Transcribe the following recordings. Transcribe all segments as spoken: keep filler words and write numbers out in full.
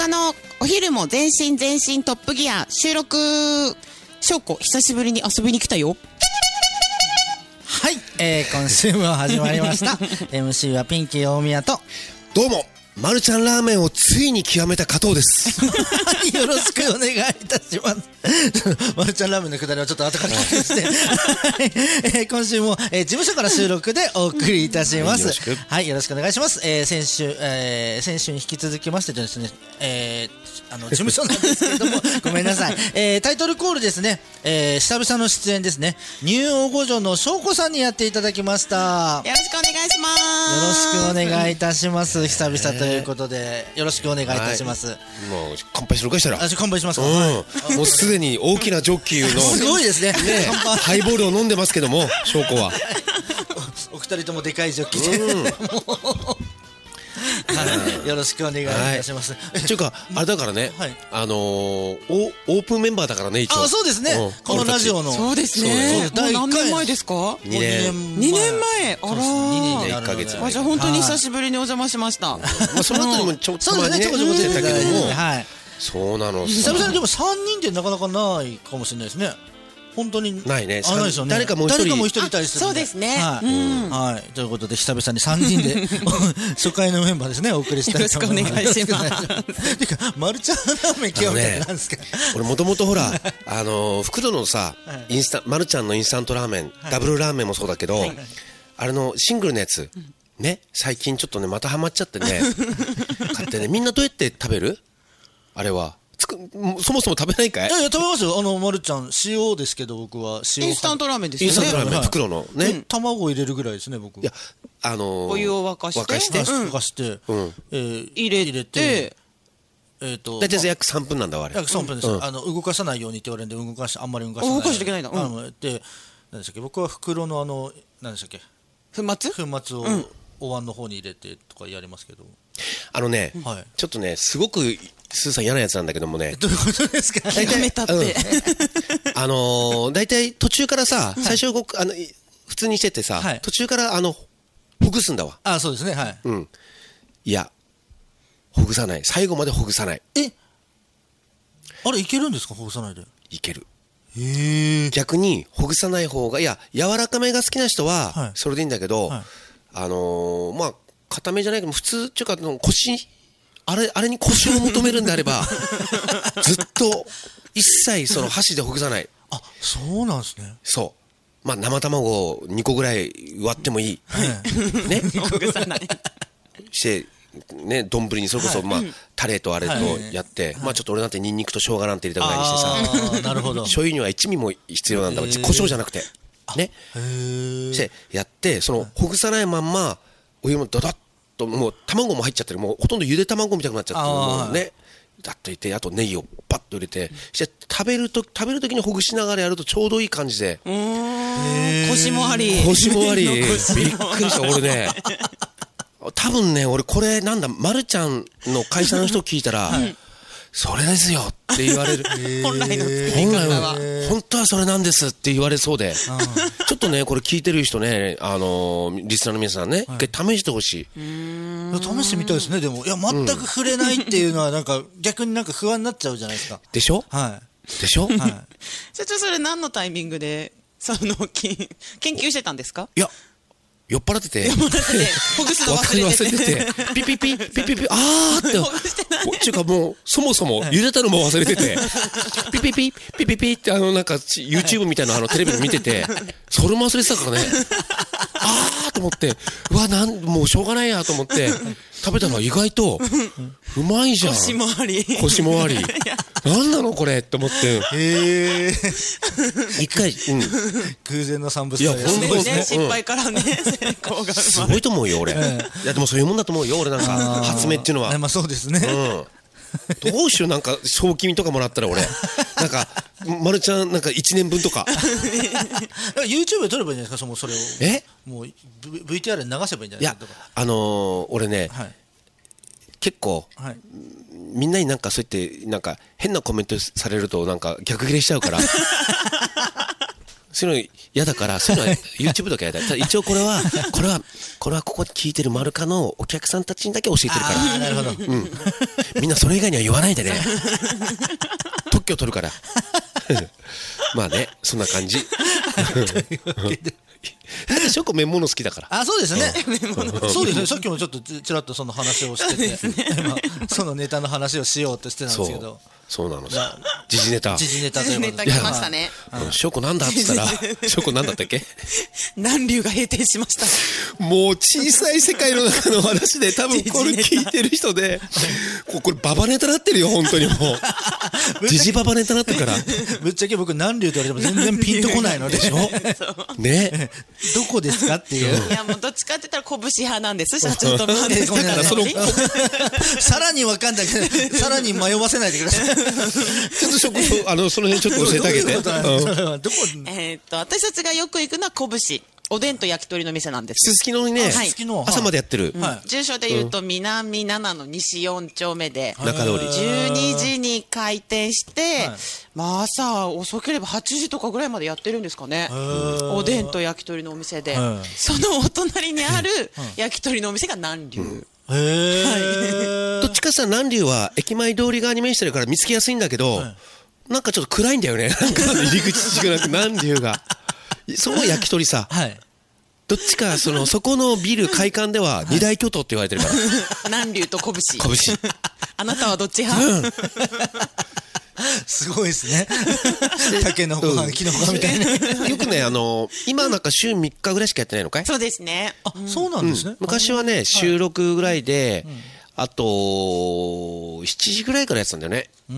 日のお昼も全身全身トップギア収録。翔子久しぶりに遊びに来たよ。 はい、えー、今週も始まりました。エムシー はピンキー大宮と、 どうもマルちゃんラーメンをついに極めた加藤です。 よろしくお願いいたします。マルちゃんラーメンのくだりはちょっと後から聞きして、えー、今週も、えー、事務所から収録でお送りいたします。はい、よろしくお願いします。えー、先週、えー、先週に引き続きましてですね、えー、あの事務所なんですけれどもごめんなさい、えー、タイトルコールですね、えー、久々の出演ですね、ニュー大御所の翔子さんにやっていただきました。 よろしくお願いします。 よろしくお願いいたします。久々ということでよろしくお願いいたします。はい、 もう乾杯するかしたら。 あ、乾杯しますか。 うん、 はい、 もうすでに大きなジョッキのすごいですね。 ね、ハイボールを飲んでますけども、翔子はお二人ともでかいジョッキで、うん、はい、よろしくお願いいたします。 はい、というかあれだからね、はい、あのー、オープンメンバーだからね、一応。 あ、そうですね、うん、このラジオの。 そうですね。もう何年前ですか。 にねんにねんまえ。あらにねんでいっかげつ前。じゃあ本当に久しぶりにお邪魔しました。 まあその後にもちょっと前にね出てたけども、はい、そうなの。 久々にでもさんにんでなかなかないかもしれないですね。本当にないね。 あ、ないですよね。誰かもう一人、誰かもう一人いたりする。 そうですね。 はい、うん、はい、ということで久々にさんにんで初回のメンバーですね、お送りしたいと思います。 よろしくお願いします。 てかマルちゃんラーメン極めたってなんですか。 俺もともとほらあの袋のさ、インスタマルちゃんのインスタントラーメン、ダブルラーメンもそうだけど、あれのシングルのやつね、最近ちょっとねまたハマっちゃってね買ってね。みんなどうやって食べる？あれはつくそもそも食べないかい？ いやいや食べますよ。あのまるちゃん塩ですけど、僕は塩インスタントラーメンですよね。 インスタントラーメン、袋のね、 うん、卵を入れるぐらいですね、僕。 いや、あのー、 お湯を沸かして沸かして、 沸かして、うん、えー、入れ入れて、えーと、 大体約さんぷんなんだあれ。 約さんぷんです、うん、あの動かさないようにって言われるんで、動かしあんまり動かさない。 動かしちゃいけないんだ。うん、 で、何でしたっけ、僕は袋のあの何でしたっけ、 粉末粉末を、うん、お椀の方に入れてとかやりますけど、 あのね、 はい、 ちょっとねすごくスーさん嫌なやつなんだけどもね。 どういうことですか。 やめたって、うん、 あのー、大体途中からさ、はい、最初僕あの普通にしててさ、はい、途中からあのほぐすんだわ。 あ、そうですね、はい、 うん、いやほぐさない、最後までほぐさない。 え、あれいけるんですか、ほぐさないで。 いける。 へえ。 逆にほぐさない方が、いや柔らかめが好きな人はそれでいいんだけど、はい、あのー、まあ固めじゃないけど普通っていうか腰、あれあれに腰を求めるんであればずっと一切その箸でほぐさない。 あ、そうなんですね。 そう、まあ生卵をにこぐらい割ってもいい、はい、ねほぐさないしてね、丼にそれこそ、はい、まあタレとあれとやって、はい、まあちょっと俺なんてニンニクと生姜なんて入れたぐらいにしてさ、 なるほど、 醤油には一味も必要なんだ。胡椒じゃなくてね、してやってそのほぐさないまんまお湯もドドッと、もう卵も入っちゃってる、もうほとんどゆで卵みたいになっちゃってる、もうねだっといて、あとネギをパッと入れて、して食べると食べる時にほぐしながらやるとちょうどいい感じで。 うーん、腰もあり腰もありびっくりした俺ね。多分ね俺これなんだ、まるちゃんの会社の人聞いたら、はい、それですよって言われる。 本来の作り方は本当はそれなんですって言われそうで、ちょっとねこれ聞いてる人ね、あのー、リスナーの皆さんね、はい、一回試してほしい。うーん、試してみたいですね。でもいや全く触れないっていうのはなんか逆になんか不安になっちゃうじゃないですか。 でしょ、 はい、 でしょ、はい、 社長それ何のタイミングでその研究してたんですか。 いや酔っ払っててほぐすの忘れててピピピピピピ、あーってほぐしてないっていうか、もうそもそも茹でたのも忘れててピピピピピピってあのなんか YouTube みたいなあのテレビで見てて、それも忘れてたからね。あーと思って、うわなんもうしょうがないやと思って食べたのは意外とうまいじゃん。 腰もあり腰もありなんなのこれって思って、へー一回、うん、 偶然の産物。 いや本当ですね、 失敗からね成功がすごいと思うよ俺。いやでもそういうもんだと思うよ俺、なんか発明っていうのは。 まあそうですね、 うん、どうしよう、なんか賞金とかもらったら俺なんかまるちゃんなんかいちねんぶんとか YouTube で撮ればいいんじゃないですか。そのそれをえもう ブイティーアール で流せばいいんじゃないですか。いやあのー、俺ね、はい、結構、はい、みんなになんかそうやってなんか変なコメントされるとなんか逆ギレしちゃうからそういうの嫌だから、そういうのは YouTube とか嫌だ。ただ一応これは、これは、これはここで聞いてるマルカのお客さんたちにだけ教えてるから。 あなるほど。 うん。みんなそれ以外には言わないでね。特許取るから。まあね、そんな感じ。だってショコ麺物好きだから。 あ、そうですね。そうですね。さっきもちょっとちらっとその話をしてて、今そのネタの話をしようとしてたんですけど。 そうなのさ。時事ネタ。 時事ネタということで。 ネタ来ましたね。 ショコなんだって言ったら、ショコなんだったっけ？ 南流が閉店しました。 もう小さい世界の中の話で、多分これ聞いてる人で、これババネタなってるよ、本当にもう。時事ババネタなってから。 ぶっちゃけ僕南流と言われても全然ピンとこないのでしょ。 ね。 どこですかっていう。 いやもうどっちかって言ったら拳派なんです、社長とも。 だからその、さらにわかんないけど、さらに迷わせないでください。 ちょっと食、あの、その辺ちょっと教えてあげて。 えっと、私たちがよく行くのは拳。おでんと焼き鳥の店なんです。 すすきのにね、朝までやってる。 住所で言うと、南ななの西よん丁目で、 中通り。 じゅうにじに開店して、まあ朝遅ければはちじとかぐらいまでやってるんですかね。おでんと焼き鳥のお店で。そのお隣にある焼き鳥のお店が南流。 へー。 どっちかさ、南流は駅前通り側に面してるから見つけやすいんだけど、なんかちょっと暗いんだよね。なんか入り口違くなく南流が。そこは焼き鳥さ。 はい。 どっちか、その、そこのビル開館では二大巨頭って言われてるから。 南流と拳。 拳。 あなたはどっち派？ すごいですね。タケノコはキノコみたいな。 よくね、あの、今なんか週みっかぐらいしかやってないのかい？ そうですね。 あ、そうなんですね。 昔はね、週ろくぐらいで、あと、しちじぐらいからやってたんだよね。うん。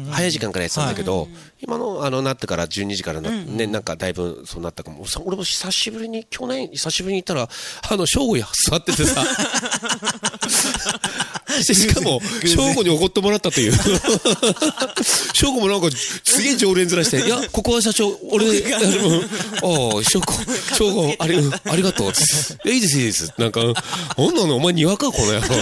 早い時間からやってたんだけど、今の、あの、なってからじゅうにじからね、なんかだいぶそうなったかも。俺も久しぶりに、去年、久しぶりに行ったら、あの、正午や座っててさ。しかも、正午におごってもらったという。正午もなんか、すげえ常連面して、いや、ここは社長、俺、ああ、正午、正午、あり、ありがとう。いいです、いいです。なんか、なんなの、お前にわかこの野郎。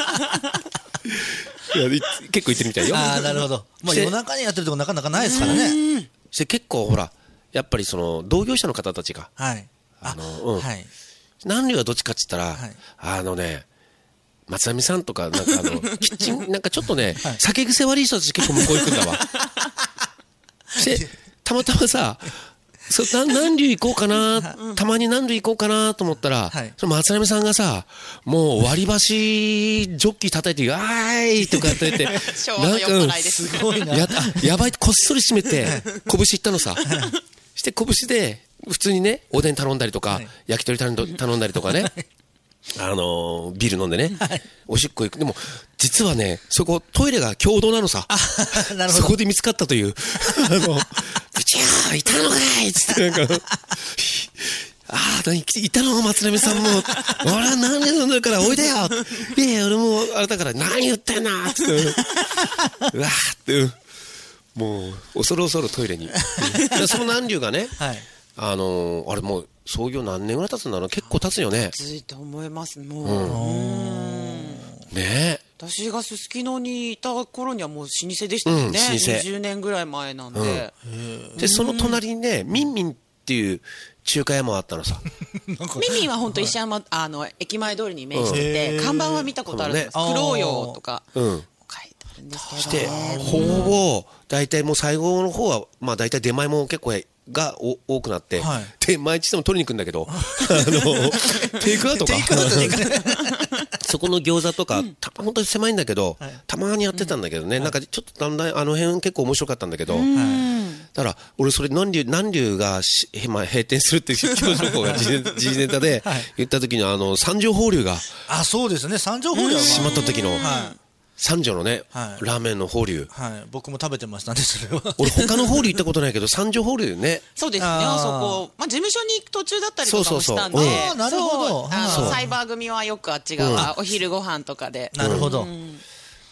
いや結構行ってるみたいよ。 ああ、なるほど。まあ夜中にやってるとこなかなかないですからね。 して結構ほら、やっぱりその、同業者の方たちが。 はい。 あの、うん。 はい。 南流はどっちかって言ったら、あのね、松並さんとか、なんかあの、キッチン、なんかちょっとね、酒癖悪い人たち結構向こう行くんだわ。して、たまたまさ、そな南流行こうかな、たまに南流行こうかなと思ったら、その松並さんがさ、もう割り箸、ジョッキ叩いて、あーいとかって言って、 昭和の酔っ払いです。 すごいな。 や、やばい、こっそり閉めて、拳いったのさ。して拳で、普通にね、おでん頼んだりとか、焼き鳥頼んだりとかね。あのー、ビール飲んでね、はい、おしっこ行く。でも、実はね、そこ、トイレが共同なのさ。なるほど。そこで見つかったという。あの、ぶちゃー、いたのかいつってなんか、ああ、いたの松並さんも、俺は何年飲んだからおいでよいやいや、俺も、あれだから、何言ってんなつって、うわーって、もう、恐る恐るトイレに。その南流がね、はい、あのー、あれもう、創業何年ぐらい経つんだろう。結構経つよね。 ついと思いますもう、うん、 ねえ、 私がすすきのにいた頃にはもう老舗でしたよね、うん、にじゅうねんぐらい前なんで、 うん、でその隣にねミンミンっていう中華屋もあったのさミンミンは本当石山、あの駅前通りに面してて、看板は見たことあるんです、ね、黒よとか、うん、書いてあるんですけどしてほぼ大体もう最後の方はまあ大体出前も結構がお多くなって、はい、で毎日でも取りに行くんだけどあのテイクアウトかそこの餃子とか、うん、た本当に狭いんだけど、はい、たまにやってたんだけどね、うん、なんかちょっとだんだんあの辺結構面白かったんだけど、はい、だから俺それ南流南流がし、まあ、閉店するっていう教情報が時事ネタで言った時にあの三条放流があそうですね三条放流が閉まった時の、はい三条のね、はい、ラーメンの放流、 はい、僕も食べてましたねそれは俺他の放流行ったことないけど三条放流ねそうですねあそこ、まあ、事務所に行く途中だったりとかもしたんで、 そうそうそう、うん、なるほどあのサイバー組はよくあっち側、うん、お昼ご飯とかでなるほど、うん、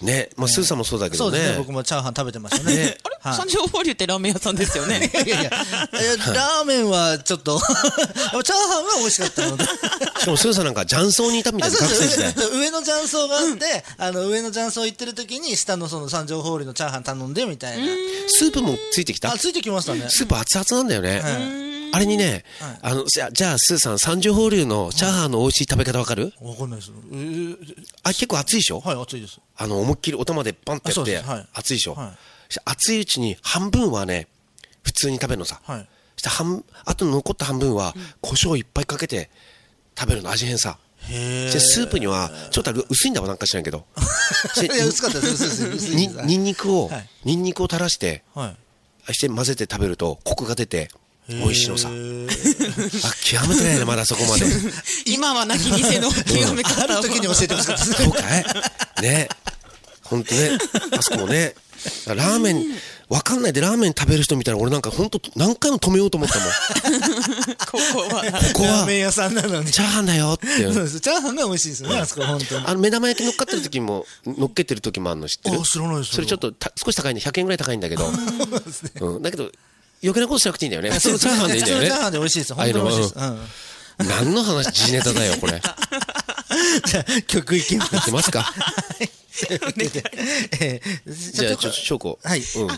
ね、まあスーさんもそうだけどね。 そうですね、僕もチャーハン食べてましたね。 あれ三条法流ってラーメン屋さんですよね。 いやいやいや、ラーメンはちょっと、チャーハンは美味しかったので。 しかもスーさんなんか雀荘にいたみたいな、学生時代。 上の雀荘があって、あの、上の雀荘行ってる時に、下のその三条法流のチャーハン頼んでみたいな。 スープもついてきた？ あ、ついてきましたね。 スープ熱々なんだよね。あれにね、あの、じゃあ、じゃあ、スーさん、三条法流のチャーハンの美味しい食べ方わかる？ わかんないです。 あ、結構熱いでしょ？ はい、熱いです。 あの、思いっきりお玉でパンってやって、熱いでしょ？熱いうちに半分はね、普通に食べるのさ。はい。した半、あと残った半分は、胡椒いっぱいかけて食べるの、味変さ。へー。スープには、ちょっと薄いんだわ、なんか知らんけど。 いや、薄かったです、薄いです。 に、ニンニクを、ニンニクを垂らして、して混ぜて食べると、コクが出て、美味しいのさ。あ、極めてないね、まだそこまで。 今は泣き店の極め方を。ある時に教えてほしかったです。 そうかいね。ほんとね。あそこもね。ラーメン、わかんないでラーメン食べる人見たら俺なんかほんと何回も止めようと思ったもん。 ここは。 ここは。 ラーメン屋さんなのに。 チャーハンだよって。 そうです。チャーハンが美味しいですよね、あそこ、ほんとに。 あの、目玉焼き乗っかってる時も、乗っけてる時もあるの知ってる？ あ、知らないです。 それちょっと少し高いんで、ひゃくえんぐらい高いんだけど。うん。だけど、余計なことしなくていいんだよね。普通のチャーハンでいいんだよね。 チャーハンで美味しいです。本当に美味しいです。 何の話、時事ネタだよ、これ。 じゃあ、曲いきます。 いきますか。 じゃあ、ちょっと、翔子。 はい。 はい。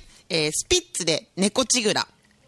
えー、スピッツで猫ちぐら。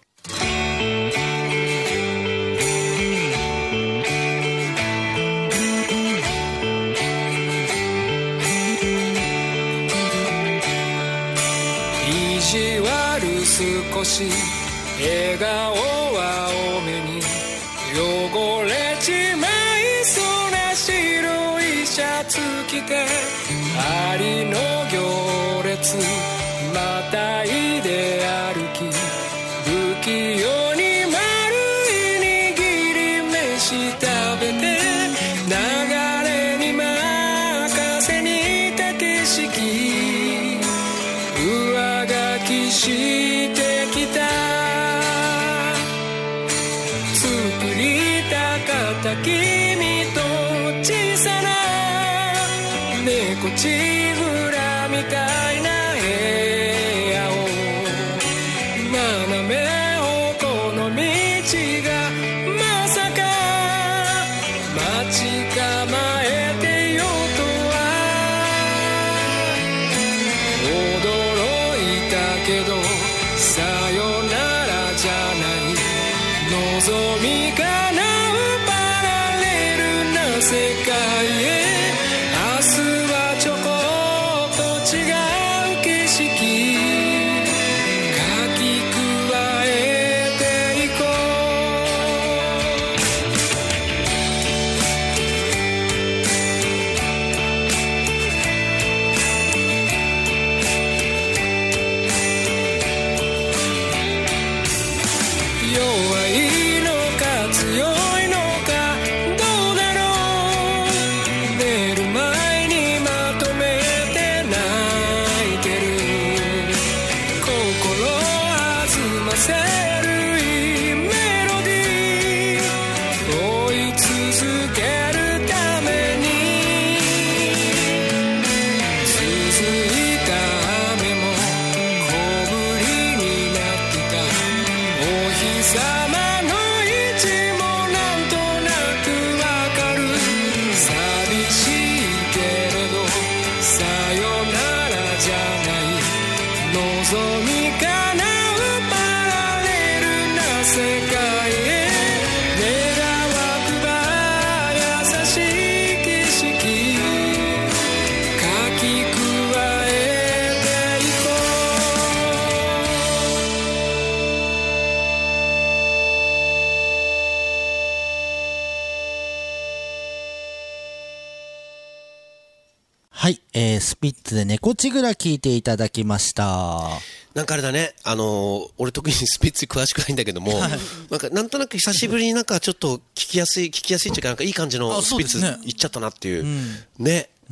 意地悪少し笑顔は多めに汚れちまいそうな白いシャツ着てありの行列またいで歩き不器用に丸い握り飯食べて流れに任せにた景色上書きしてきた作りたかった君と小さな猫ちぐらみたいな部屋を斜め方向の道がまさか待ち構えてよとは驚いたけどさよならじゃない望みかなうパラレルな世界へ明日はちょこっと違う景色書き加えていこう弱いのか強いのかどうだろう寝る前にまとめて泣いてる心弾ませるいいメロディー追い続けるために続いた雨も小降りになってたお日様の位置もなんとなくわかる寂しいけれどさよならじゃない望みかなうパラレルな世界へ願わくば優しい景色書き加えていこはい、えー、スピッツで猫ちぐら聞いていただきました。 なんかあれだね、あのー、俺特にスピッツ詳しくないんだけども、なんかなんとなく久しぶりになんかちょっと聞きやすい、聞きやすいっていうかなんかいい感じのスピッツいっちゃったなっていう。ね。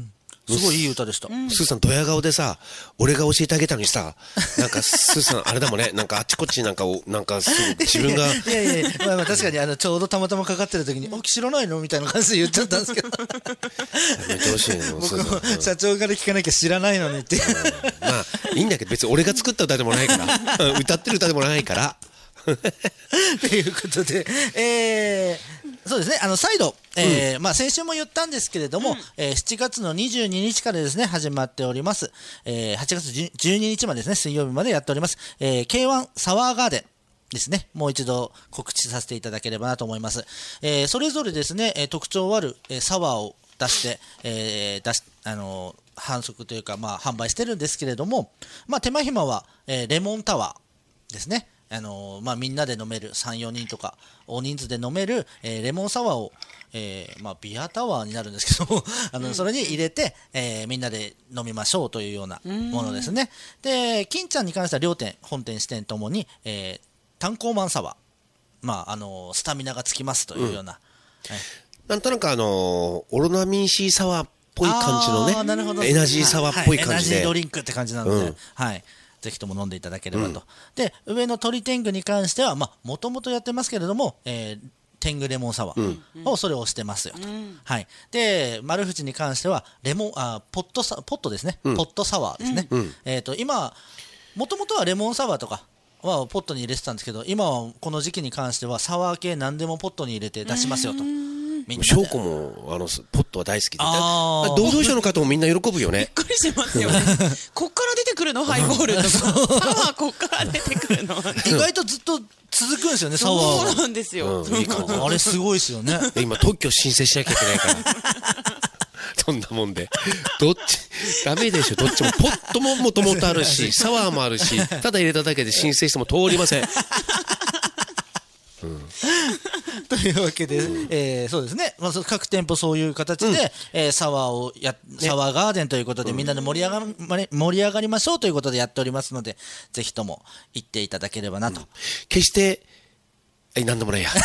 すごいいい歌でした。 スーさんドヤ顔でさ、俺が教えてあげたのにさ、なんかスーさんあれだもんね、なんかあっちこっちなんかをなんかすぐ自分がいやいやいや、まあまあ確かにあのちょうどたまたまかかってる時に「お知らないの?」みたいな感じで言っちゃったんですけど、 やめてほしいね。もうス僕もーさん、うん社長から聞かなきゃ知らないのにってまあいいんだけど別に俺が作った歌でもないからうん歌ってる歌でもないからということで、えーそうですね、あの再度、えーまあ、先週も言ったんですけれども、えーしちがつのにじゅうににちからですね始まっております、えーはちがつじゅうににちまでですね、水曜日までやっております、えー、ケーワン サワーガーデンですね、もう一度告知させていただければなと思います。えーそれぞれですね、えー特徴ある、えーサワーを出して、えー出しあのー販促というか、まあ、販売してるんですけれども、まあ、手間暇は、えーレモンタワーですね。あのーまあ、みんなで飲めるさん、よにんとか大人数で飲める、えーレモンサワーを、えーまあ、ビアタワーになるんですけどあのそれに入れて、えーみんなで飲みましょうというようなものですね。で金ちゃんに関しては両店本店支店ともに、えー、炭鉱マンサワー、まああのースタミナがつきますというような、はい、 なんとなくあのーオロナミン C サワーっぽい感じのねあーなるほどエナジーサワーっぽい感じはい、エナジでードリンクって感じなので、 うんはいぜひとも飲んでいただければと。で上の鳥天狗に関してはもともとやってますけれども、えー天狗レモンサワーをそれをしてますよと、はい、で丸藤に関してはレモンあポットサポットですね、 うんポットサワーですね、 うんえー、と今もともとはレモンサワーとかはポットに入れてたんですけど、今はこの時期に関してはサワー系何でもポットに入れて出しますよと。みんなで翔子もあのポットは大好きで、 あー同業者の方もみんな喜ぶよね。 びっくりしますよね。こっから出てくるのハイボールとか、サワーこっから出てくるの。 意外とずっと続くんですよね、サワーは。 そうなんですよ。 うんいい感じあれすごいですよね。 今特許申請しなきゃいけないからそんなもんでどっちダメでしょ。どっちもポットももともとあるしサワーもあるし、ただ入れただけで申請しても通りません。 というわけで、えーそうですね、まあ、そう各店舗そういう形で、 うんえーサワーをや、サワーガーデンということで、みんなで盛り上がまり盛り上がりましょうということでやっておりますので、ぜひとも行っていただければなと。 決してえなんでもないや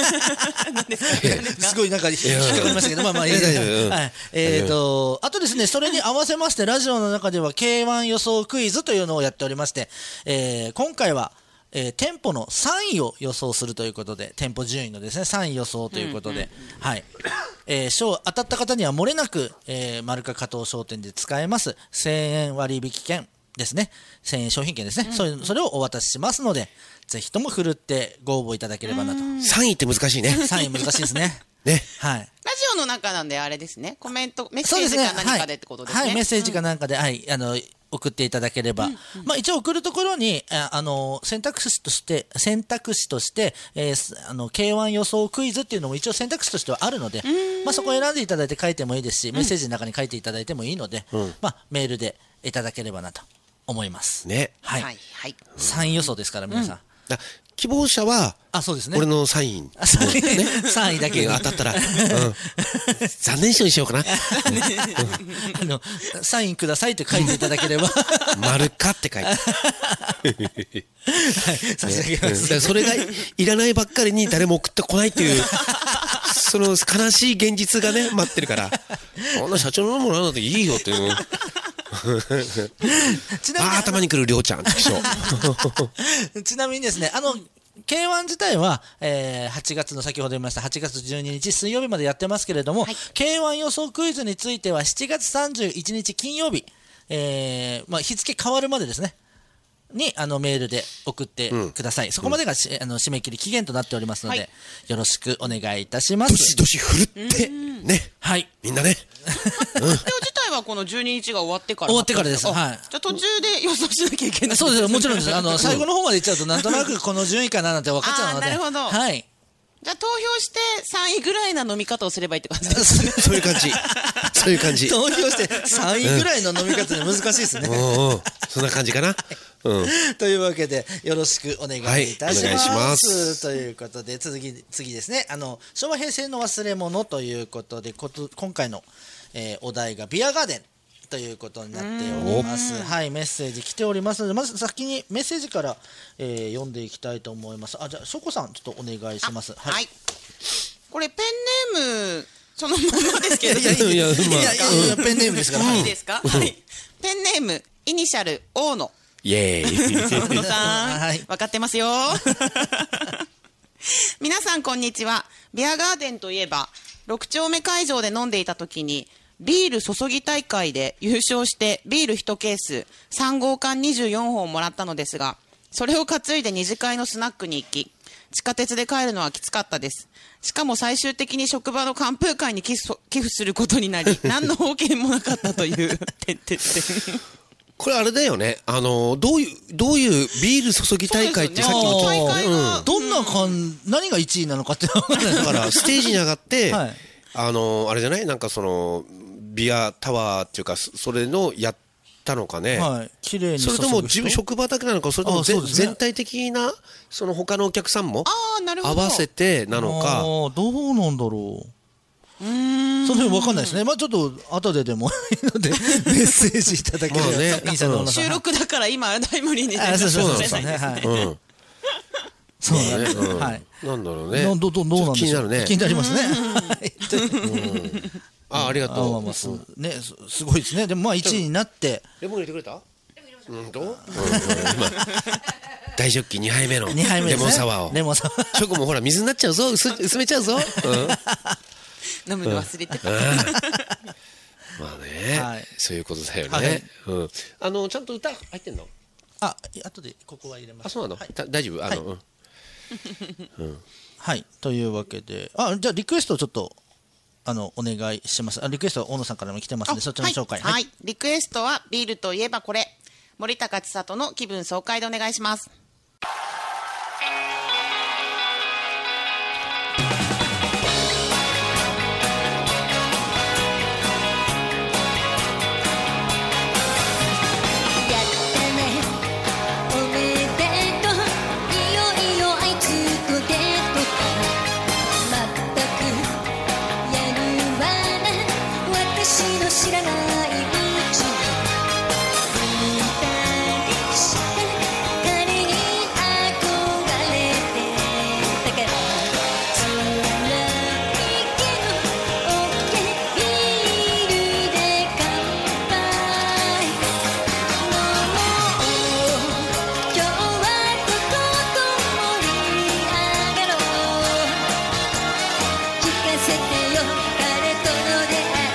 すごいなんか引っかかりましたけど、まあまあいいいや大丈夫うんはい、えーとあとですね、それに合わせましてラジオの中では ケーワン 予想クイズというのをやっておりまして、えー今回はえー店舗のさんいを予想するということで、店舗順位のですねさんい予想ということで、はい、えー賞当たった方には漏れなく、えー、丸か加藤商店で使えますせんえん割引券ですね、せんえん商品券ですね、それそれをお渡ししますので、ぜひともふるってご応募いただければなと。 さんいって難しいねさんい難しいですねね。 はい、 ラジオの中なんであれですね、コメント、メッセそうですね、 ージか何かでってことですね。 はいはい、メッセージかなんかで、はいあの送っていただければ、まあ、一応送るところにああの選択肢として選択肢として、えーすあの ケーワン 予想クイズっていうのも一応選択肢としてはあるので、まあ、そこを選んでいただいて書いてもいいですし、メッセージの中に書いていただいてもいいので、まあ、メールでいただければなと思います。 ね。 はい、 はい、はい。 さんい予想ですから皆さん、 だ希望者はあそうですね俺のサインあさんいさんいだけ当たったら、うん、残念賞にしようかなあのサインくださいって書いていただければ丸かって書いてはい差し上げます。 うんだからそれがいらないばっかりに誰も送ってこないっていうその悲しい現実がね待ってるから、こんな社長のものなんだっていいよっていうちなみにあー頭にくるりょうちゃんちちなみにですね、あの ケーワン 自体は、えーはちがつの先ほど言いましたはちがつじゅうににち水曜日までやってますけれども、 はい、 ケーワン 予想クイズについてはしちがつさんじゅういちにち金曜日、えーまあ、日付変わるまでですねにあのメールで送ってください、うん、そこまでがし、あの締め切り期限となっておりますので、はい、よろしくお願いいたします。 どしどし振るってね、 はい、 みんなね発表自体はこのじゅうににちが終わってから終わってからです。はい。 じゃあ途中で予想しなきゃいけない。 そうですよ、もちろんです。あの最後の方までいっちゃうとなんとなくこの順位かななんて分かっちゃうので。 あーなるほど。 はい。 じゃあ投票してさんいぐらいな飲み方をすればいいって感じですね。 そういう感じそういう感じ投票してさんいぐらいの飲み方で難しいですね。 うんうん、そんな感じかな。うん、 というわけでよろしくお願いいたします。 はい、お願いします。 ということで次次ですね。あの昭和平成の忘れ物ということでこと今回の、えー、お題がビアガーデンということになっております。はい、メッセージ来ておりますので、まず先にメッセージから、えー、読んでいきたいと思います。あ、じゃあしょこさんちょっとお願いします。 はい、はい、これペンネームそのままですけど。 いやいやいや、 いやまあいやいやいやペンネームですから。 いいですか、はい。ペンネーム、イニシャル、大野。 イエーイ。 大野さん、 はい、 分かってますよ。皆さん、こんにちは。ビアガーデンといえば、ろく丁目会場で飲んでいた時に、ビール注ぎ大会で優勝してビールいちケース、さん号缶にじゅうよんほんもらったのですが、それを担いで二次会のスナックに行き、地下鉄で帰るのはきつかったです。しかも最終的に職場の寒風会に寄付寄付することになり、何の保険もなかったという。てってってこれあれだよね。あの、どういう、どういうビール注ぎ大会ってさっきも大会が、 うん、どんな感、何がいちいなのかって分からない。 だからステージに上がって、 はい、 あの、あれじゃないなんかその、ビアタワーっていうか、それのやったのかね。 はい。綺麗に注ぐ人。 それとも自分職場だけなのか、それともぜ、ね、全体的な、その他のお客さんも合わせてなのか。 ああ、どうなんだろう。うーん。その辺分かんないですね。まあちょっと後ででもいいのでメッセージいただければ、 ね、 収録だから今タイムリーにあそうそうそうね。はい。うん。そうなんです。はい。 なんだろうね。 どどどうなんでしょう。 気になるね。 気になりますね。 あ、ありがとう。 まあまあすね、すごいですね。でもまあいちいになって。 レモン入れてくれた？うんと？大ジョッキにはいめのレモンサワーを。 レモンサワー。 チョコもほら水になっちゃうぞ、薄薄めちゃうぞ。 飲むの忘れてた。 まあね、そういうことだよね。あのちゃんと歌入ってんの？ あ、後でここは入れます。 あ、そうなの？大丈夫？あの。 はい、というわけで、あ、じゃあリクエストをちょっとあのお願いします。あ、リクエストは大野さんからも来てますので、そっちの紹介。 はい、はい、リクエストはビールといえばこれ、森高千里の気分爽快でお願いします。 知らないうちに二人して彼に憧れてたから辛いけど OK ビールで乾杯飲もう今日はとことん盛り上がろう聞かせてよ彼との出会い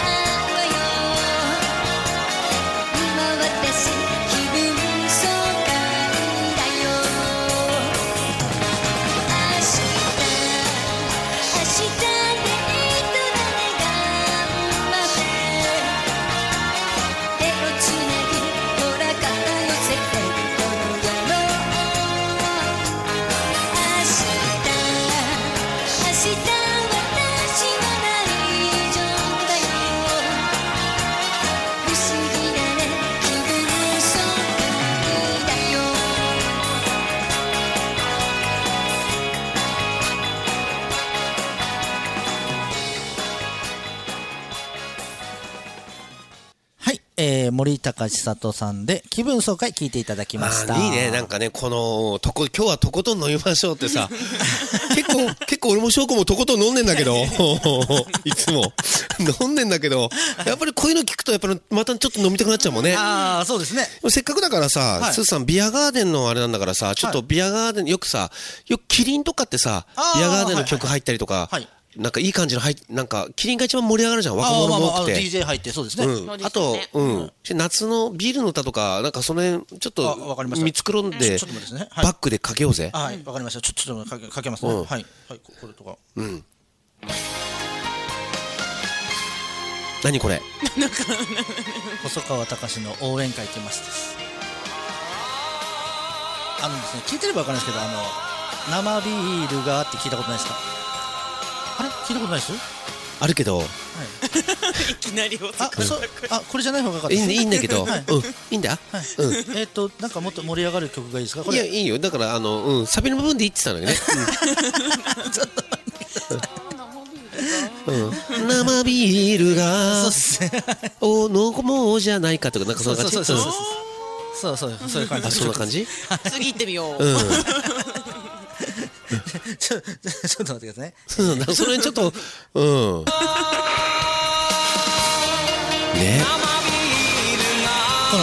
気分爽快えー、森高千里さんで気分爽快聞いていただきました。 あーいいね。なんかね、この、とこ、今日はとことん飲みましょうってさ、結構、結構俺も翔子もとことん飲んでんだけど、いつも。飲んでんだけど、やっぱりこういうの聞くと、やっぱりまたちょっと飲みたくなっちゃうもんね。 ああ、そうですね。 せっかくだからさ、 はいスーさん、ビアガーデンのあれなんだからさ、ちょっとビアガーデン、よくさ、よくキリンとかってさあ、ービアガーデンの曲入ったりとか、 はいはいなんかいい感じの入っ、なんか、キリンが一番盛り上がるじゃん、若ああ、 者まあまあ、あのも多くて。 ディージェー 入って、そうですね。 うんそうですよねあと、うん。夏のビールの歌とか、なんかその辺、ちょっあわかりましたと見繕んでちょっと待ってですねはいバックでかけようぜ。 はい、わかりました。ちょちょっとかけかけますね。 うんはい、はい、ここれとか。 うん。何これ？ 細川隆の応援会来ましたです。あのですね、聞いてればわかるんですけど、あの生ビールがって聞いたことないですか？あれ聞いたことないです？ あるけど、 いきなりおあ、そう、あ、これじゃない方がよかったです。 いいんいいんだけど、うん、 はいいいんだ。 はいうん。 えっと、なんかもっと盛り上がる曲がいいですか？こいや、 れ。 いいよ。だから、あの、うん、サビの部分で言ってたのよね。うん。うん、生ビールそうがで、すね。 おのもうじゃないかとか、なんかそんな感じ。 そうそうそうそううんそうそうそういう感じ。 あ、そんな感じ？ 次行ってみよう。 うん。 ちょちょっと待ってくださいね。 うん、だからそれにちょっと、うん。ね。 この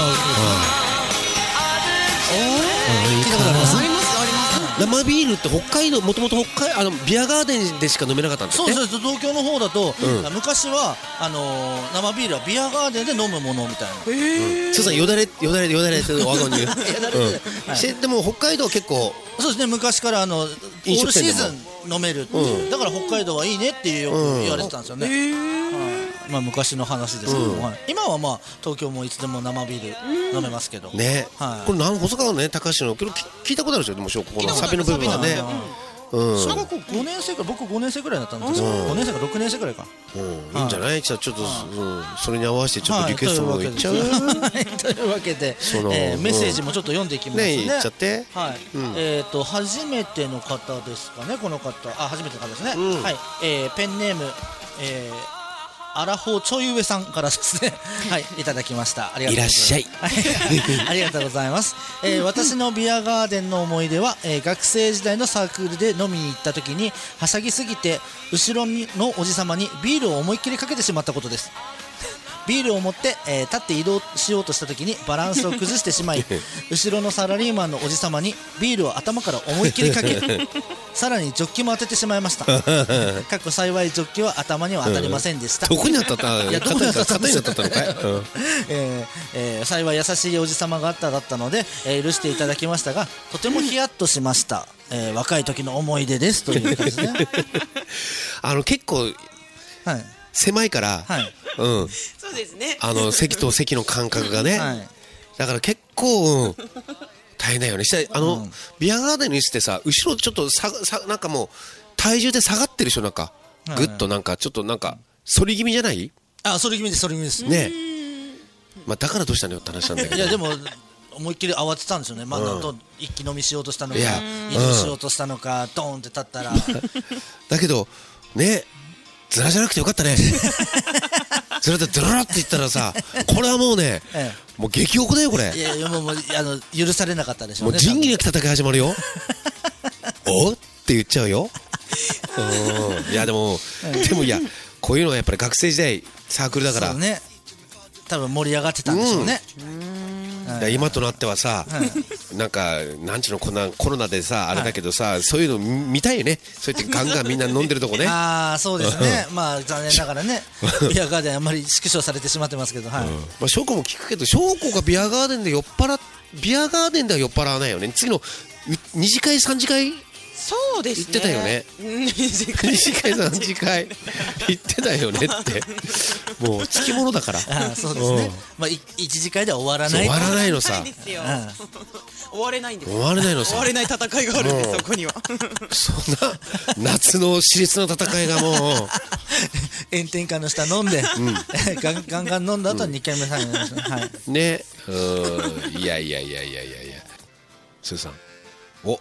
いい聞いたことあります？ ありますあります。 生ビールって北海道、もともと北海、あの、ビアガーデンでしか飲めなかったんだって。 そうそうそう、東京の方だと、 うん昔はあのー生ビールはビアガーデンで飲むものみたいな。 スーさん、よだれ、よだれ、よだれってワゴンに。 だれうん。してでも北海道は結構、 そうですね、昔からあのオ飲ールシー食店でもズン飲めるっていう、だから北海道はいいねっていうよく言われてたんですよね。はい、まあ昔の話ですけども、はい今はまあ東京もいつでも生ビール飲めますけど。 ね。 はいこれ、なん細川のね、高橋の、これ聞聞いたことあるでしょ、でも、ここのサビの部分はね。うん。 小学校ごねん生か僕ごねん生くらいだったんですけど、ごねん生かろくねん生くらいか。 うん、いいんじゃない？じゃあちょっと、うん、それに合わせてちょっとリクエストもいっちゃう？ はいというわけで、 そのえーメッセージもちょっと読んでいきますね。 ね、いっちゃって。 はい、 うんえっ、と初めての方ですかね、この方、あ初めての方ですね。 うんはい、えーペンネーム、えーアラフォーちょい上さんからですねはいいただきました。ありがとうございます。 いらっしゃいはいありがとうございます、えー私のビアガーデンの思い出は、えー学生時代のサークルで飲みに行った時にはしゃぎすぎて後ろのおじさまにビールを思いっきりかけてしまったことです。ビールを持って、えー立って移動しようとした時にバランスを崩してしまい後ろのサラリーマンのおじさまにビールを頭から思いっきりかけさらにジョッキも当ててしまいました。かっこ幸いジョッキは頭には当たりませんでした。 どこに当たった？ いやどこに当たったんですか？ 肩に当たったのかい？うんえーえー幸い優しいおじさまがあっただったので、えー許していただきましたがとてもヒヤッとしました、えー若い時の思い出ですという感じですね。 あの、結構、 はい狭いから、 はいうん。 そうですね。 あの、席と席の間隔がね。 はいだから結構、うん、大変だよね。したらあの、 うんビアガーデンにしてさ、後ろちょっとさ、さ、なんかもう、体重で下がってるでしょ、なんか。 はいぐっとなんか、ちょっとなんか、反り気味じゃない？ あそれ気味ですそれ気味です。 ねえ。まあ、だからどうしたのよって話なんだけど。 いやでも思いっきり慌てたんですよね。まあ、なんと一気飲みしようとしたのかいや移動しようとしたのか、ドーンって立ったらだけど、ね、ズラじゃなくてよかったね。ズラでドララって言ったらさ、これはもうね、 えもう激おこだよ、これい。やいやもうもうあの許されなかったでしょうね。 もう仁義なき戦い始まるよ。おって言っちゃうよ。うんいや、でも、でもいや、こういうのはやっぱり学生時代、サークルだから、 そうね多分盛り上がってたんでしょうね。 だから今となってはさ、なんか、なんちゅうの、こんなコロナでさ、あれだけどさ、そういうの見見たいよね。そうやってガンガンみんな飲んでるとこね。 ああそうですね。まあ残念ながらねビアガーデンあんまり縮小されてしまってますけど、はい。 まあ、翔子も聞くけど、翔子がビアガーデンで酔っ払っ、ビアガーデンでは酔っ払わないよね。次のに次会、さん次会そうですね。 言ってたよねうん。二次に会次会、さん次会言ってたよねって。もう、つきものだから。 ああそうですね。まあい一次会では終わらない。 終わらないのさない。ですよ。 うん終われないんです。 終われないのさ終われない戦いがあるんです、そこには。 そんな、夏の熾烈な戦いがもう、 炎天下の下飲んで、ガンガンガン飲んだ後ににかいめさんになりましたね。はい。 ね、うーん、いやいやいやいやいやいや、スーさん、お、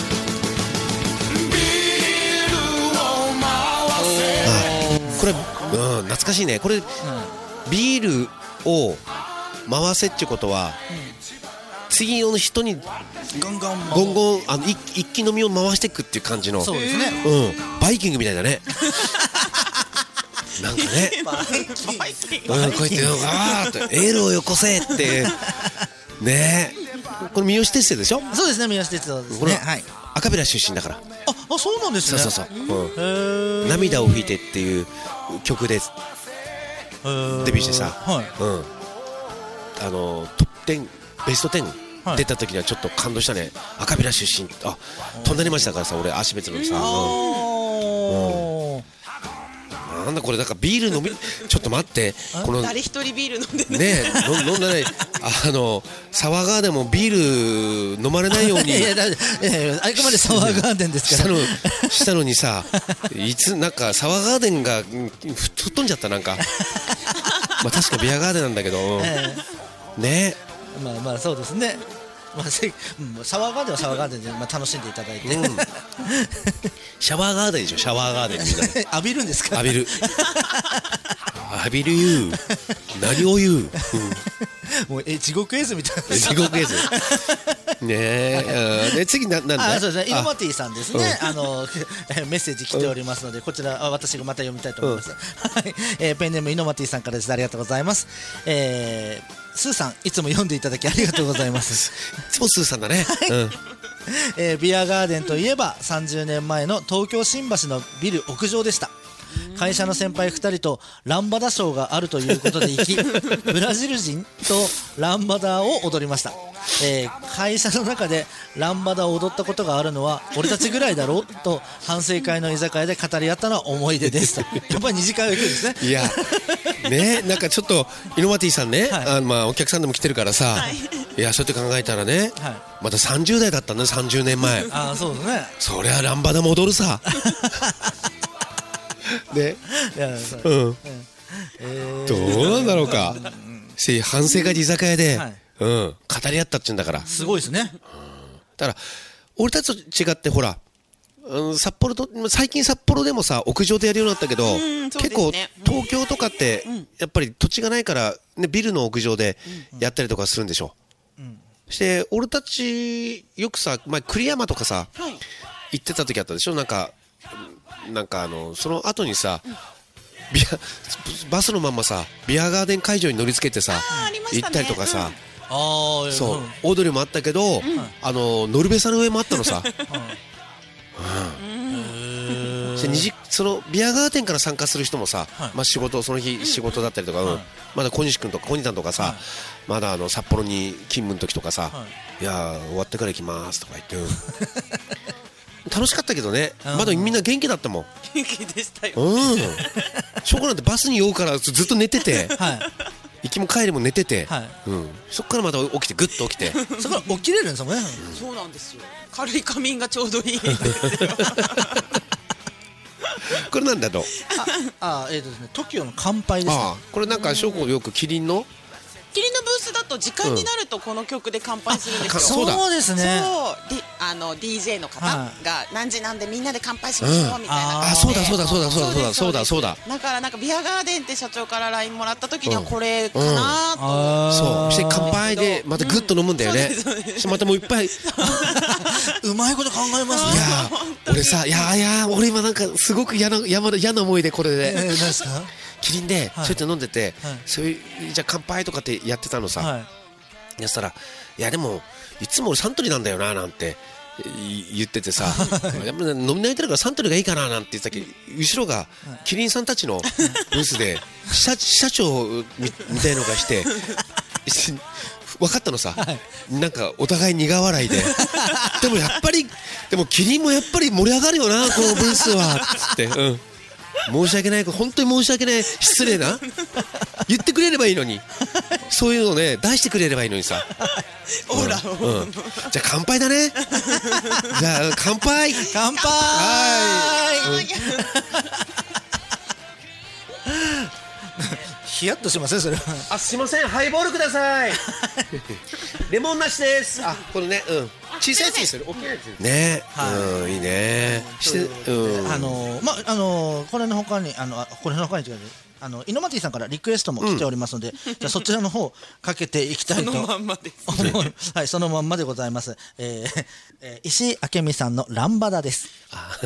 あ、これうん懐かしいねこれ、ビールを回せってことは、次の人にガンガンゴンゴンあの一一気飲みを回していくっていう感じの、 そうですね、 うん、バイキングみたいだねなんかね、 バイキンうん、こうやってあーってエールをよこせってねえ、これ三好鉄星でしょ。 そうですね、三好鉄道ですこれね。はい。 アカペラ出身だから。 あ、あ、そうなんですね。 そうそうそう、うんへー涙を拭いてっていう曲でへーデビューしてさ、 はい。 うん、あのトップテンベストテンはい出た時にはちょっと感動したね。アカペラ出身、あ、隣町だからさ、俺足別のさ、 おーうん、なんだこれ、だからビール飲みちょっと待って、このね誰一人ビール飲んでない。 え飲飲んだね、あのサワーガーデンもビール飲まれないようにいやいやだいやいやあくまでサワーガーデンですから。 したのしたのにさ、いつなんかサワーガーデンがうん吹っ飛んじゃったなんかまあ確かビアガーデンなんだけど、うんえねえまあまあそうですね。まあせうんサワーガーデンはサワーガーデンでまあ楽しんでいただいて。 うんシャワーガーデンでしょ、シャワーガーデンみんなで浴びるんですか。 浴びる浴びる言う何を言う、うん、 もうえ地獄絵図みたいな。 地獄絵図ねえ、うんで次ななんだあ、そうですね。イノマあティさんですね。あのメッセージ来ておりますので、こちらあ私がまた読みたいと思います。はい、えーペンネームイノマティさんからです。ありがとうございます。えー、スーさんいつも読んでいただきありがとうございます。 いつもスーさんだね、うんえービアガーデンといえばさんじゅうねんまえの東京新橋のビル屋上でした。会社の先輩ふたりとランバダショーがあるということで行きブラジル人とランバダを踊りました。えー会社の中でランバダを踊ったことがあるのは俺たちぐらいだろうと反省会の居酒屋で語り合ったのは思い出ですと。やっぱり二次会は行くんですね。 いやね、なんかちょっとイノマティさんね、 はいあまあお客さんでも来てるからさ、い、やそうやって考えたらね、 はいまたさんじゅう代だったんだね、さんじゅうねんまえああそうですね。 そりゃランバダも踊るさね、 いやそううん、 えーどうなんだろうか、し反省会で居酒屋で、 はいうん、語り合ったっちゅうんだから。 すごいですね。 だから俺たちと違ってほら、うん、札幌と最近札幌でもさ屋上でやるようになったけど、 んそうです結構ね東京とかってやっぱり土地がないから、ね、ビルの屋上でやったりとかするんでしょ、して俺たちよくさ前栗山とかさ、 はい行ってた時あったでしょ。なんかなんかあのその後にさ、ビアバスのまんまさビアガーデン会場に乗り付けてさ、 あーありましたね行ったりとかさ、 ああそう、オードリーもあったけど、あのノルベサの上もあったのさ。で二次そのビアガーデンから参加する人もさ、 はいまあ、仕事その日仕事だったりとか、うんまだ小西君とか小西さんとかさ、 はいまだあの札幌に勤務の時とかさ、、 はいやー終わってから行きますとか言って、うん楽しかったけどね、 うんまだみんな元気だったもん。 元気でしたよ。 うん翔子なんてバスに酔うからずっと寝てて、 はい。 行きも帰りも寝てて、 はいうん、そっからまた起きてグッと起きてそこから起きれるんですもんね。 そうなんですよ。軽い仮眠がちょうどいいんですよ。 これなんだとああ、えっとですね、トキオの乾杯ですね。 ああこれなんか翔子よくキリンのキリンのブースだと時間になるとこの曲で乾杯するんですよ。 そうだそうですね。 そう、で、あの ディージェー の方はが何時なんでみんなで乾杯しましょうみたいな感じで。 あそうだそうだそうだそうだそうだそうだそうだだからなんかビアガーデンって社長から ライン もらった時にはこれかなと。 あそうして乾杯。 杯でまたグッと飲むんだよね、 そうですそうですしてまたもういっぱいいうまいこと考えますね。 やー俺さいやーいやー俺今なんかすごく嫌な嫌な嫌な思いでこれえー、 で何ですか。 キリンでそうやって飲んでて、 はいそういうじゃあ乾杯とかってやってたのさ、 はい。 やったらいやでもいつも俺サントリーなんだよななんてい言っててさやっぱり飲み慣れてるからサントリーがいいかななんて言ってたけど後ろがキリンさんたちのブースで社社長みみたいのがして分かったのさ、なんかお互い苦笑いででもやっぱりでもキリンもやっぱり盛り上がるよなこのブースはつって、うん申し訳ない本当に申し訳ない失礼な言ってくれればいいのにそういうのね出してくれればいいのにさオラうんうん、じゃあ乾杯だねじゃあ乾杯乾杯。 はいヒヤッとしませんそれは。 あすいませんハイボールくださいレモンなしですあこれねうん小さいやつにする大きいやつねうんいいねしてうんあのーまああのーこれの他にあのあこれの他に違うあのイノマティさんからリクエストも来ておりますので、じゃあそちらの方かけていきたいとそのまんまです思うはいそのまんまでございます、えーえー石井明美さんのランバダです。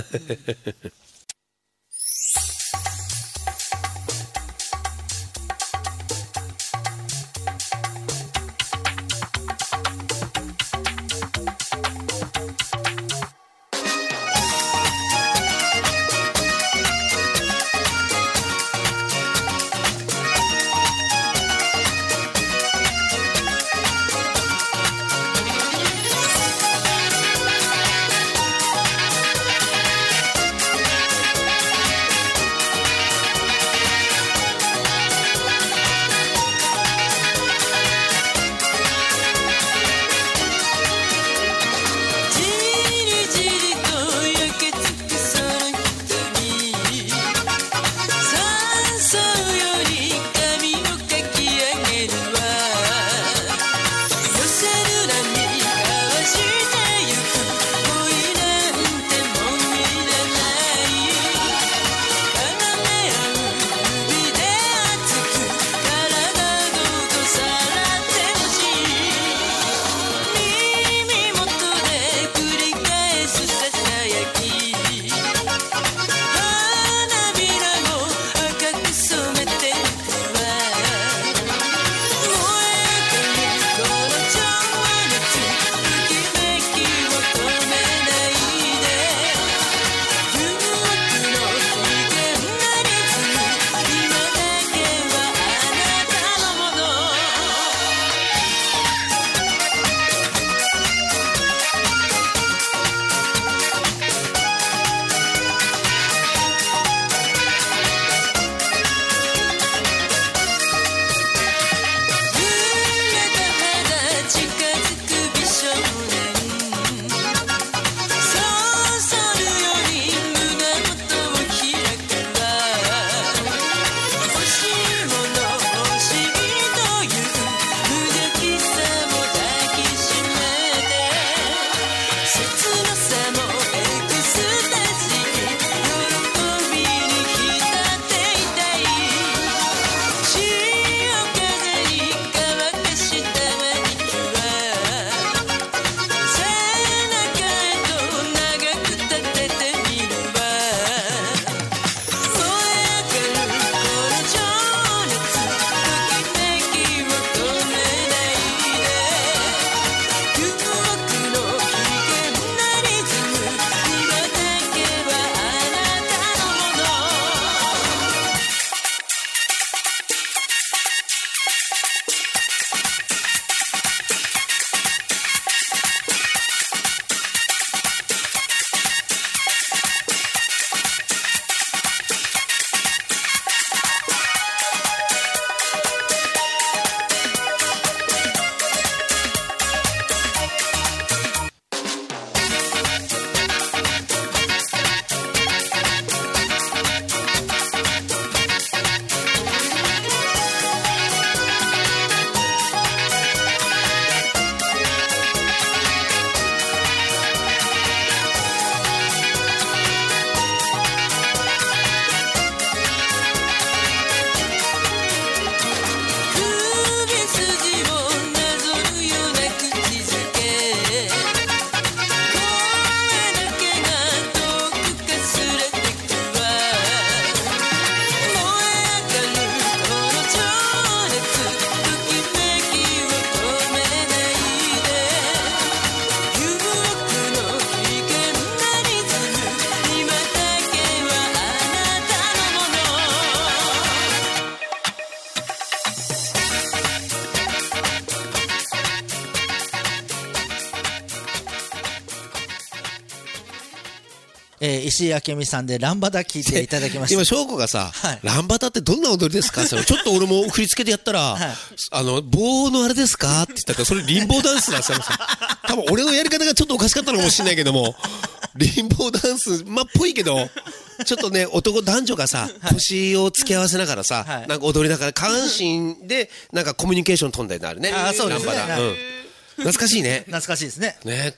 えー、石井明美さんでランバダ聞いていただきました。 今翔子がさ、 はい、 ランバダってどんな踊りですかそれちょっと俺も振り付けでやったら、はい、あの棒のあれですかって言ったからそれリンボーダンスなんですよ。多分俺のやり方がちょっとおかしかったのかもしれないけどもリンボーダンスまっぽいけどちょっとね男男女がさ腰を付け合わせながらさ、はい、なんか踊りながら下半身でなんかコミュニケーション飛んだよねあれね。 あそうですね。 ランバダ、うん、懐かしいね。 懐かしいですね。 ね。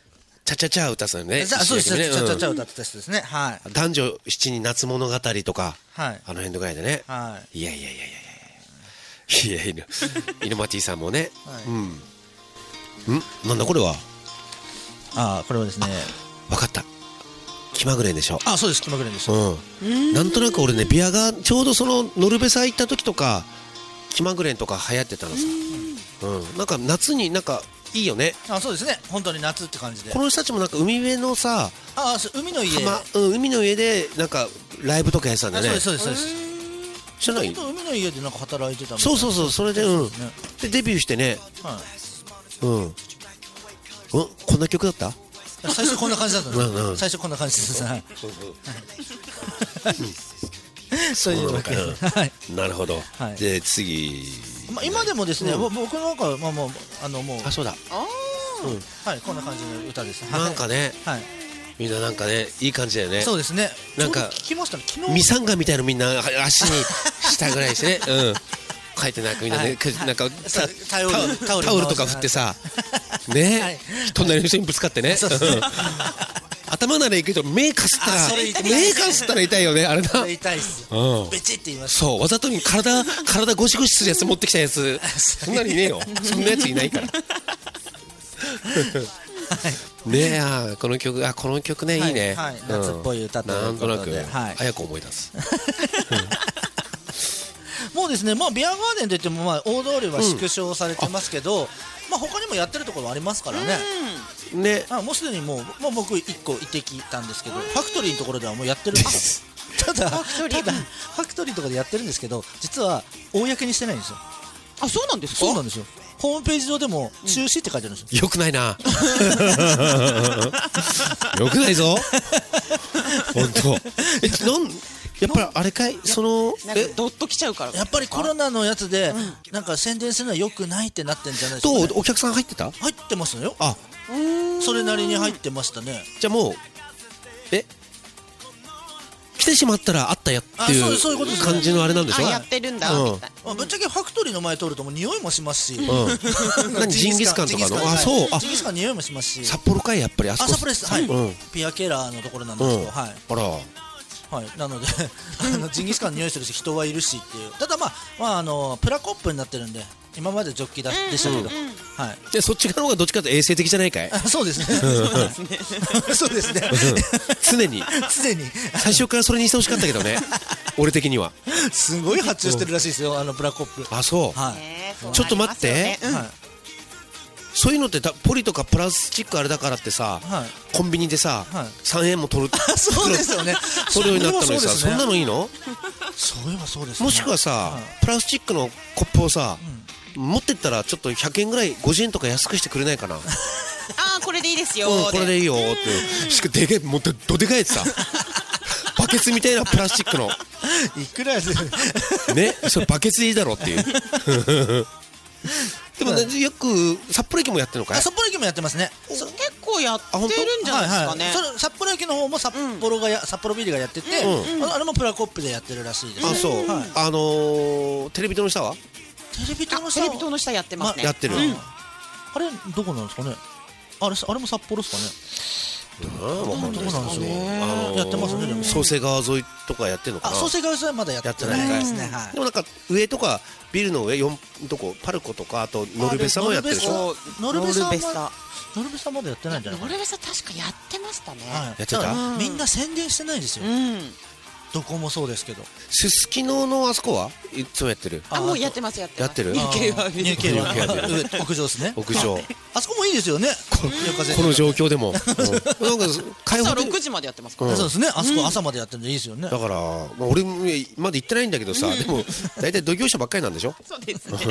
チャチャチャ歌ってたよね。 じゃあそうですね。 石垣ねちゃちゃちゃ歌ってた人ですね。はい。 うん男女七人夏物語とか、 はい。 あの辺ぐらいでね。 はい。 いやいやいやいやいやいやいや、犬町さんもね。 はいうん。んなんだこれは。 ああ、これはですね。 わかった。気まぐれんでしょ。 あ、そうです。気まぐれんです。 うん。なんとなく俺ね、ビアガーちょうどそのノルベサ行った時とか気まぐれんとか流行ってたのさ。うん。なんか夏になんかいいよね。 あ、そうですね。本当に夏って感じで。 この人たちもなんか海辺のさ、 ああ、そう海の家。 浜、うん、海の上でなんかライブとかやってたんだあ、 ね。 そうですそうですそうです。 知らない。 本当海の家でなんか働いてたみたいな。 そうそうそう、それでうん。 そうですねでデビューしてね。 はい。 うん。うん、こんな曲だった？ 最初こんな感じだったんですうんうん最初こんな感じです。はい。そういうわけで。はい。 なるほど。 はいで次。 まあ今でもですね、 うんぼ僕なんかまあもうあのもうあ、そうだ。 はいこんな感じの歌です。はいなんかね、 はい。 みんななんかね、いい感じだよね。 そうですね。 なんかちょうど聞きましたね。昨日。 ミサンガみたいのみんな足にしたぐらいしてね。うん。書いてなんかみんなね、 はいなんかそうタタオルタオルタオルとか振ってさ、ね、 はい隣の人にぶつかってね。 そうですねうん頭ならいいけど目かすったらあそれ痛い目かすったら痛いよねあれな。 痛いっす。 うんベチって言います。 そうわざとに体体ゴシゴシするやつ持ってきたやつそんなにいねえよ。そんなやついないから。ねえあーこの曲あこの曲ねいいね。 はいはいうん夏っぽい歌というなんとなくことではい早く思い出す。 もうですね、まあビアガーデンといってもまあ大通りは縮小されてますけど、まあ他にもやってるところありますからね。 ねあもうすでにもう、まあ、僕一個行ってきたんですけど、ファクトリーのところではもうやってるんですただファクトリーただファクトリーのところでやってるんですけど、実は公にしてないんですよ。 あ、そうなんですか？ そうなんですよ。ホームページ上でも中止って書いてあるんですよ。 よくないな。よくないぞ。本当。えなんやっぱりあれかいそのなんかえドッときちゃうから。 やっぱりコロナのやつで、なんか宣伝するのは良くないってなってんじゃないですか、 どうね。 お客さん入ってた？ 入ってますよ。 あそれなりに入ってましたね。 じゃあもうえ来てしまったらあったやってあそうそういうことですねいう感じのあれなんでしょ？ あ、やってるんだうんみたいまあ、ぶっちゃけファクトリーの前通るともう匂いもしますし、 うん。何ジンギスカンとかの？あそうあジンギスカン匂いもしますし。 札幌かいやっぱりあそこ。 あ札幌です。はい、 うんピアケラーのところなんですけど、 うんはいあらはい、なのであのジンギスカンの匂いするし人はいるしっていう。ただまあまああのプラコップになってるんで、今までジョッキだでしたけど、はい。 でそっち側の方がどっちかというと衛生的じゃないかい？ あそうですね。そうですね。 常に常に最初からそれにしてほしかったけどね。俺的には。 すごい発注してるらしいですよ、あのプラコップ。 あそう。 はね。そうちょっと待ってなりますよねい。はい。 そういうのってだポリとかプラスチックあれだからってさ、 はいコンビニでさ、 はいさんえんも取るあそうですよね。 取るようになったのにさ、そんなのいいの？ そういえばそうですね。 もしくはさ、 はいプラスチックのコップをさ、持ってったらちょっとひゃくえんぐらいごじゅうえんとか安くしてくれないかな？ あー、これでいいですようん、 ーこれでいいよーってしかもでけえもっとどでかいやつさバケツみたいなプラスチックのいくらですねそれバケツでいいだろうっていうでも、ね、よく札幌駅もやってるのかい？ あ札幌駅もやってますね。 結構やってるんじゃないですかね。 それ札幌駅の方も札幌がや、札幌ビールがやってて、ああれもプラコップでやってるらしいです。 あそう、 はいあのー、テレビ塔の下はテレビ塔のテ下レビ塔の下やってますね。 やってる、 うんあれどこなんですかね。あれあれも札幌ですかね。 うん、わかんないどこなんでしょう。 あのーやってますねでも。 創生川沿いとかやってんのかあな？ 創生川沿いはまだやってないですね。はい。 でもなんか上とかビルの上よんとこパルコとかあとノルベサもやってるでしょ？ ノルベサノルベサノルベサまだやってないんじゃないかな。 ノルベサ確かやってましたね。 はいやってただからみんな宣伝してないですよ。 うん。 どこもそうですけど。 すすきののあそこはいつもやってる？ あ、もうやってますやってます。 やってるニューケリはニューケリはニューケリ上屋上ですね。 屋上あそこもいいですよね。 この状況でも、うん、なんか開朝放的ろくじまでやってますから。 うんそうですね。あそこ朝までやってるんでいいですよね。 だから、まあ、俺もまだ行ってないんだけどさ、でも大体同業者ばっかりなんでしょ？ そうですね。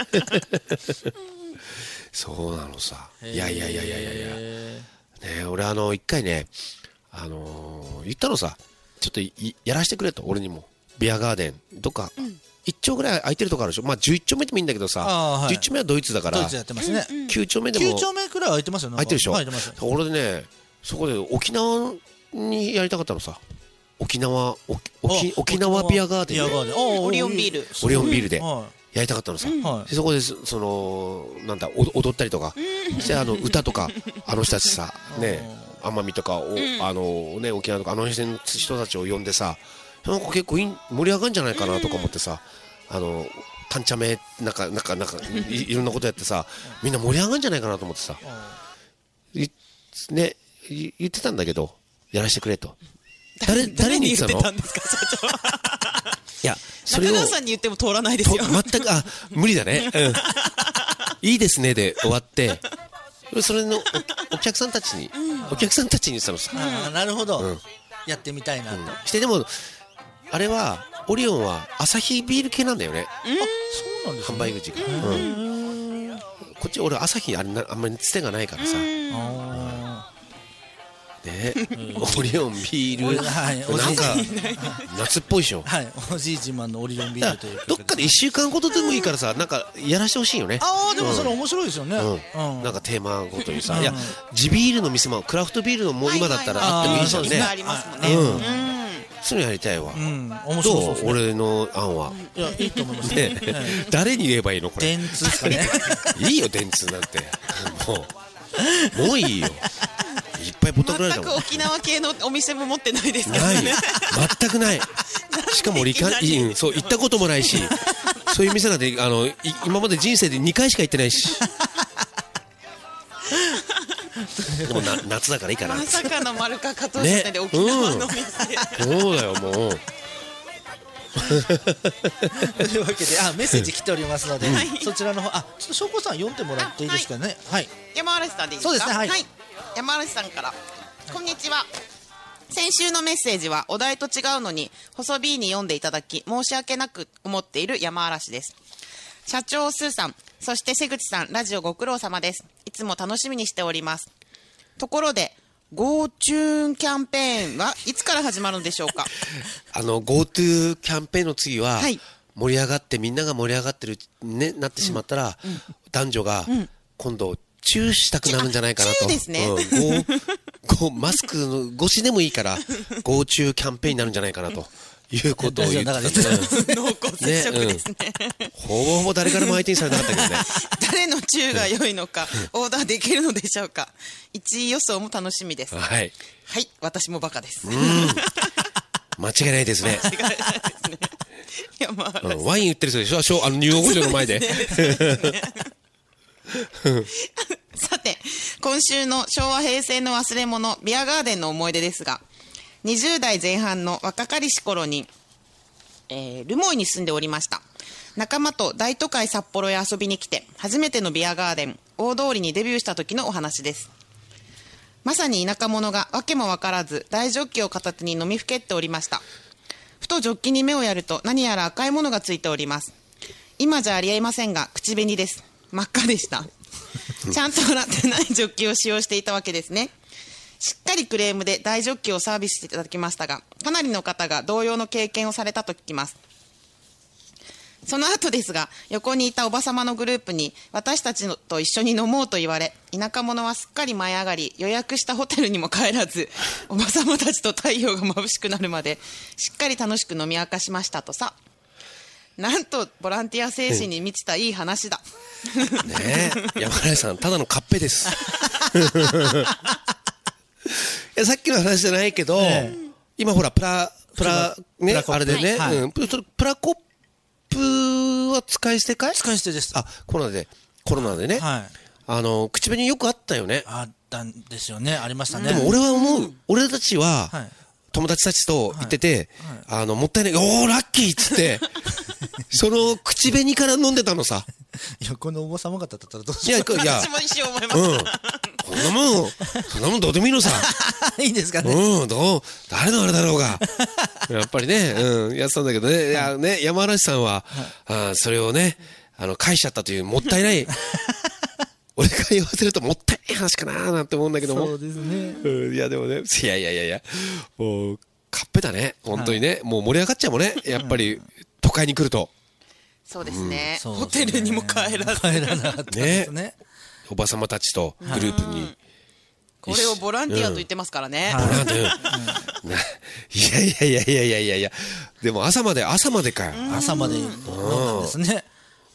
そうなのさ。いやいやいやいやいやいや。ねへえ俺あの一回ね、あのー言ったのさ、ちょっといやらしてくれと俺にもビアガーデンどっか一丁ぐらい空いてるとこあるでしょ。まあ十一丁目でもいいんだけどさ、 あーはい十一丁目はドイツだからードイツやってますね。 九丁目でも九丁目くらい空いてますよね。 空いてるでしょ。 はい空いてます。 俺ねそこで沖縄にやりたかったのさ。沖縄沖沖沖縄ビアガーデンでビアガーデン。あーオリオンビール。 オリオンビールではやりたかったのさ。 はいでそこでそそのなんだお踊ったりとか、してあの歌とかあの人たちさね奄美とかおあのね沖縄とかあの辺の人たちを呼んでさ、なんか結構いん盛り上がるんじゃないかなとか思ってさ、あのタンチャメなんかなんかなんかいいろんなことやってさ、みんな盛り上がるんじゃないかなと思ってさ、いねい言ってたんだけどやらせてくれと。誰誰に言ってたの？ 誰に言ってたんですか、社長。 いやそれを中川さんに言っても通らないですとよ。 全くあ無理だね。うんいいですねで終わって、それのお、お客さんたちに、お客さんたちに言ってたのさ。 あーなるほど、 うんやってみたいなと、 してでもあれはオリオンはアサヒビール系なんだよね。 そうなんですね販売口が。うんこっち俺アサヒあれなあんまりつてがないからさ。 あねオリオンビールはいなんか夏っぽいでしょ。 ーはいおじい自慢のオリオンビールというどっかでいっしゅうかんごとでもいいからさ、なんかやらしてほしいよね。 ああでもそれ面白いですよね、 うんうんなんかテーマごとにさ、 うんいや地ビールの店もクラフトビールのもう今だったらあってもいいじゃんね。 いっぱいありますもんね。 うんうんそういうのやりたいわ。 うん面白そうどうですね俺の案は。 いやいいと思いますねね誰に言えばいいのこれ。 電通ですかねいいよ電通なんて。もうもういいよ。いっぱいぼったくられたもん。 全く沖縄系のお店も持ってないですけどないね。 全くない。しかも俺行かなんでいきなりうんそう行ったこともないし、そういう店なんてあのい今まで人生でにかいしか行ってないし。でもな夏だからいいかな。 まさかの丸か加藤ねさんで沖縄のお店。 そうだよもう。 というわけであメッセージ来ておりますので、そちらの方あちょっと翔子さん読んでもらっていいですかねはい山嵐さんでいいですか。 そうですねはい山嵐さんから、こんにちは。先週のメッセージはお題と違うのに細 B に読んでいただき申し訳なく思っている山嵐です。社長スーさん、そして瀬口さん、ラジオご苦労様です。いつも楽しみにしております。ところで Go チューンキャンペーンはいつから始まるのでしょうか。 あの GoTo キャンペーンの次は、 はい盛り上がってみんなが盛り上がってるねなってしまったら、男女が今度チューしたくなるんじゃないかなと。 チューですねうん、ゴーゴーマスクの越しでもいいから Go チューキャンペーンになるんじゃないかなということを言ってた、ね。 濃厚接触ですね。 ほぼほぼ誰からも相手にされなかったけどね。 誰のチューが良いのかオーダーできるのでしょうか。いちい予想も楽しみです。 はい。 はい、私もバカです。 間違いないですね。 間違いないですね。山嵐うんワイン売ってる人でしょ、しょあの入国所の前で。 さて、今週の昭和平成の忘れ物ビアガーデンの思い出ですが、にじゅう代前半の若かりし頃に、えールモイに住んでおりました。仲間と大都会札幌へ遊びに来て初めてのビアガーデン大通りにデビューした時のお話です。まさに田舎者が訳も分からず大ジョッキを片手に飲みふけっておりました。ふとジョッキに目をやると何やら赤いものがついております。今じゃありえませんが口紅です。真っ赤でした。ちゃんと洗ってないジョッキを使用していたわけですね。しっかりクレームで大ジョッキをサービスしていただきましたが、かなりの方が同様の経験をされたと聞きます。その後ですが、横にいたおばさまのグループに私たちのと一緒に飲もうと言われ、田舎者はすっかり舞い上がり、予約したホテルにも帰らず、おばさまたちと太陽が眩しくなるまでしっかり楽しく飲み明かしましたとさ。なんとボランティア精神に満ちたいい話だ。 ねえ、山根さん、ただのカッペです。いやさっきの話じゃないけど、 え今ほら、プラ、プラ、ねプラコップあれでね、 はいうん、プそれプラコップは使い捨てかい使い捨てですあ、コロナで、コロナでね、 はいあの、口紅よくあったよね。 あったんですよねありましたねでも俺は思う、俺たちは、 はい友達たちと行ってて、あの、もったいない、おー、ラッキーっつって、その口紅から飲んでたのさ。 横のおばさま方だったらどうしいや、 よいや私、も一緒思いまうん。 す。 こんなもん、そんなもんどうでもいいのさ。 ういいんですかねうん、どう、誰のあれだろうが。やっぱりね、うん、やってたんだけどね、いや、ね、山嵐さんは、あそれをね、あの、返しちゃったという、もったいない、俺が言わせるともったいない話かなーなんて思うんだけども。 そうですねうん、いや、でもね、いやいやいやいや、もう、カッペだね、本当にね、もう盛り上がっちゃうもんね、やっぱり、都会に来ると。 そうですね。 そうホテルにも帰らず。 帰らなかったですねおばさまたちとグループに。 これをボランティアと言ってますからね。 ボランティアないやいやいやいやいやいやいや、でも朝まで、朝までかよ。 朝まで飲んだんですね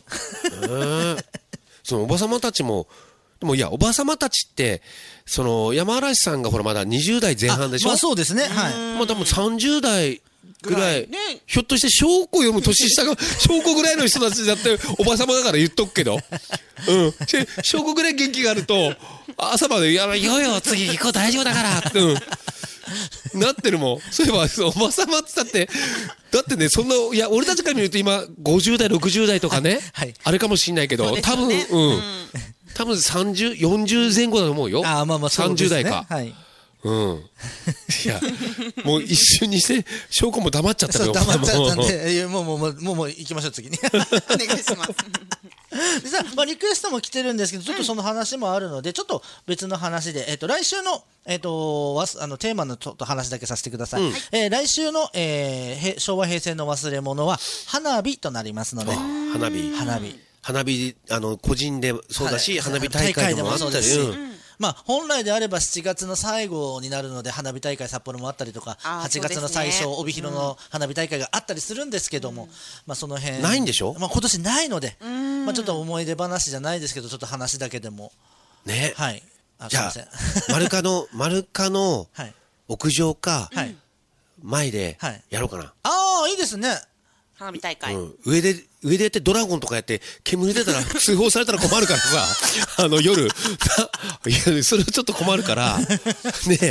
えーそのおばさまたちも、でもいや、おばさまたちって、その山嵐さんがほらまだにじゅう代前半でしょ。 まあそうですね。はい。 まあ多分さんじゅう代ぐらい、 ぐらいねひょっとして証拠読む年下が証拠ぐらいの人たちだっておばさまだから言っとくけど、うん証拠ぐらい元気があると朝までやばいよよ次行こう大丈夫だからって、うん、なってるもん。そういえばおばさまって言ったってだってね、そんないや俺たちから見ると今ごじゅう代ろくじゅう代とかね、はい、あれかもしんないけど、多分うん多分さんじゅう、よんじゅう前後だと思うよ。 あまあまあそうですね。 さんじゅう代か。 はい。 うん。いや、もう一瞬にして、証拠も黙っちゃったよ。 そう、黙っちゃったんで、もうもう、もう、もう、もう行きましょう、次に。 お願いします。 でさ、まあ、リクエストも来てるんですけど、ちょっとその話もあるので、ちょっと別の話で、えっと、来週の、えっと、わすあのテーマのちょっと話だけさせてください。 うんえー来週の、えーへ昭和平成の忘れ物は、花火となりますので、 花火。 花火。 花火、あの、個人でそうだし、 はい花火大会でもあったり、 大会でもそうですしうんまあ、本来であればしちがつの最後になるので花火大会札幌もあったりとかあーはちがつの最初、 そうですね帯広の花火大会があったりするんですけども、まあ、その辺ないんでしょまあ、今年ないので、まあ、ちょっと思い出話じゃないですけどちょっと話だけでもね。 はいあじゃあすいません、 丸カの、丸カのはい屋上か、 はい、 前ではいやろうかな。 ああいいですね花火大会。 うん、上で、上でやってドラゴンとかやって煙出たら通報されたら困るからさ、あの夜、いや、それはちょっと困るから、ね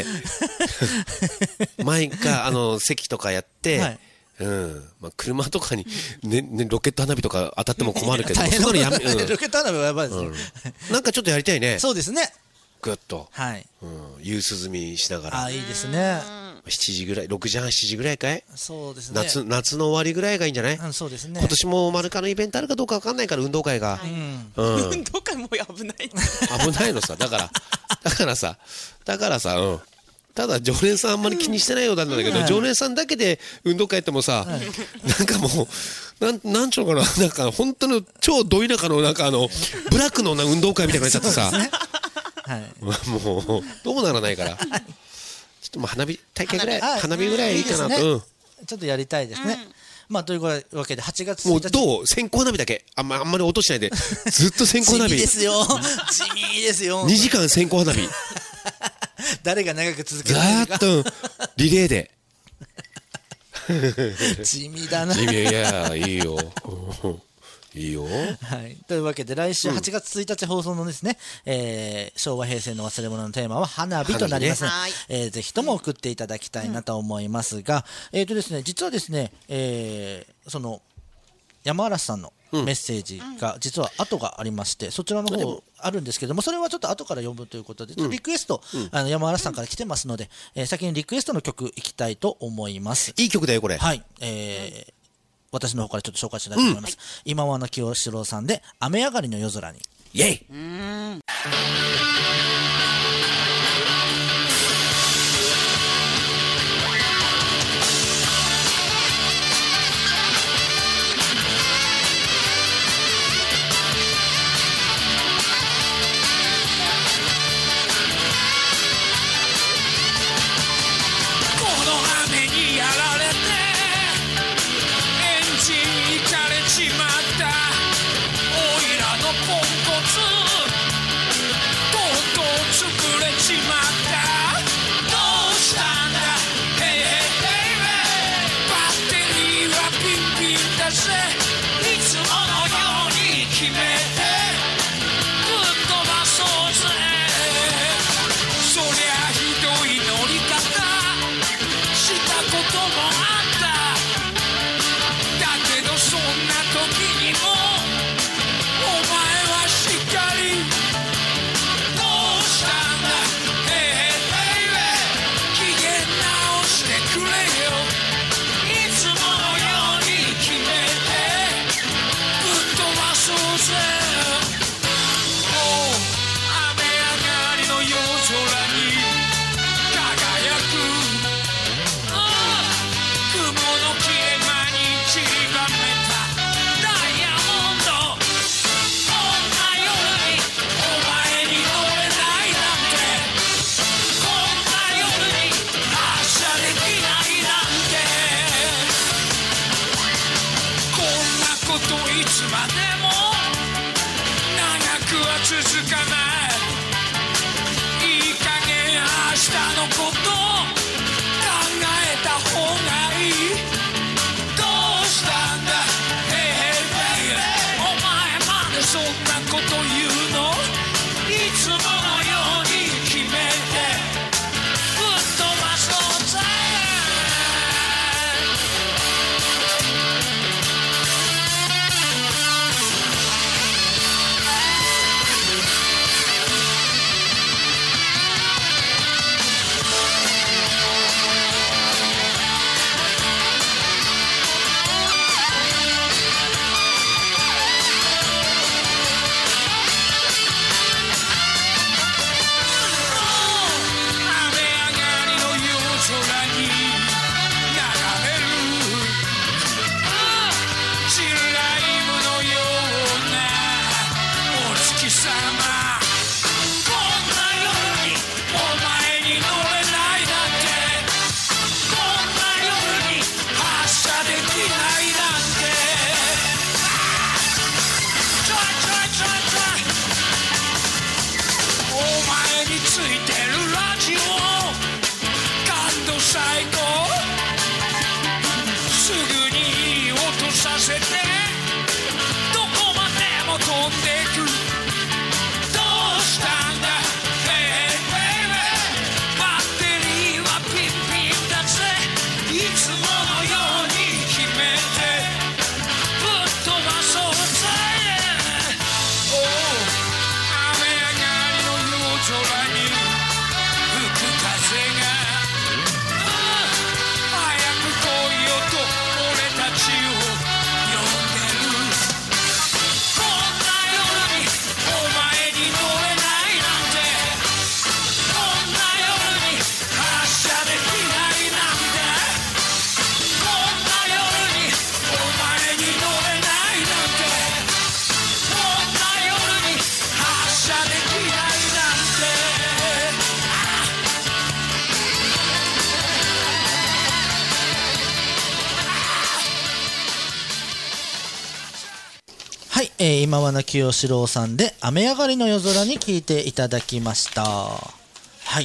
前か、あの、席とかやって、 はいうん。まあ、車とかに、ね、ね、ロケット花火とか当たっても困るけど、 大変そんなのやめ、 ロケット花火はやばいですね、 うん。なんかちょっとやりたいね。 そうですねぐっと。 はいうん。夕涼みしながら。 ああいいですねしちじぐらい、ろくじはん、しちじぐらいかいそうですね夏、夏の終わりぐらいがいいんじゃない、 うん、そうですね今年も丸カのイベントあるかどうかわかんないから、運動会が。 うんうん。 運動会もう危ない。 危ないのさ。だから、だからさ、だからさ、うん。ただ、常連さんあんまり気にしてないようなんだけど、 はい常連さんだけで運動会やってもさ、なんかもう、なん、なんちゅうのかな、なんか本当の超ど田舎のなんかあの、ブラックのな運動会みたいになっちゃってさ、 はいもう、どうならないから。ちょっともう花火大会ぐらい、 あ花火ぐらいいいかなと。 いいですねうん。 ちょっとやりたいですね、まあというわけではちがつついもうたちどう線香花火だけ。あんま、あんまり落としないで。ずっと線香花火地味で。すよ地味ですよにじかん線香花火。 誰が長く続けガられるかーッと、リレーで。 地味だないやいや、いいよ。うんいいよ。 はい、というわけで来週はちがつついたち放送のですね、えー昭和平成の忘れ物のテーマは花火となりますので、 花火ねえーぜひとも送っていただきたいなと思いますが、えーとですね、実はですね、えーその山嵐さんのメッセージが実は後がありまして、そちらの方あるんですけども、それはちょっと後から読むということで、リクエスト、あの山嵐さんから来てますので、えー先にリクエストの曲いきたいと思います。 いい曲だよ、これ。 はい、えー私の方からちょっと紹介したいと思います。今和の清志郎さんで、雨上がりの夜空に。 イェイこの雨にやられてエンジンいかれちまったおいらのポンコツとうとう潰れちまったどうしたんだヘイヘイヘイバッテリーはピンピンだぜいつものように決めてぶっ飛ばそうぜそりゃひどい乗り方したこともあっただけどそんな時にもお前はしっかりどうしたんだヘイヘイヘイ機嫌直してくれよいつものように決めてぶっ飛ばそうぜおう雨上がりの夜空に輝く雲の切れ間に散りばめたダイヤモンドこんな夜にお前に乗れないなんてこんな夜に発車できないなんてこんなこといつまでもづかないいい加減明日のこと考えた方がいいどうしたんだ Hey hey baby お前までそんなこと言うのいつものように決めてぶっ飛ばそうぜはい、えー、今和名清志郎さんで雨上がりの夜空に聞いていただきました。はい。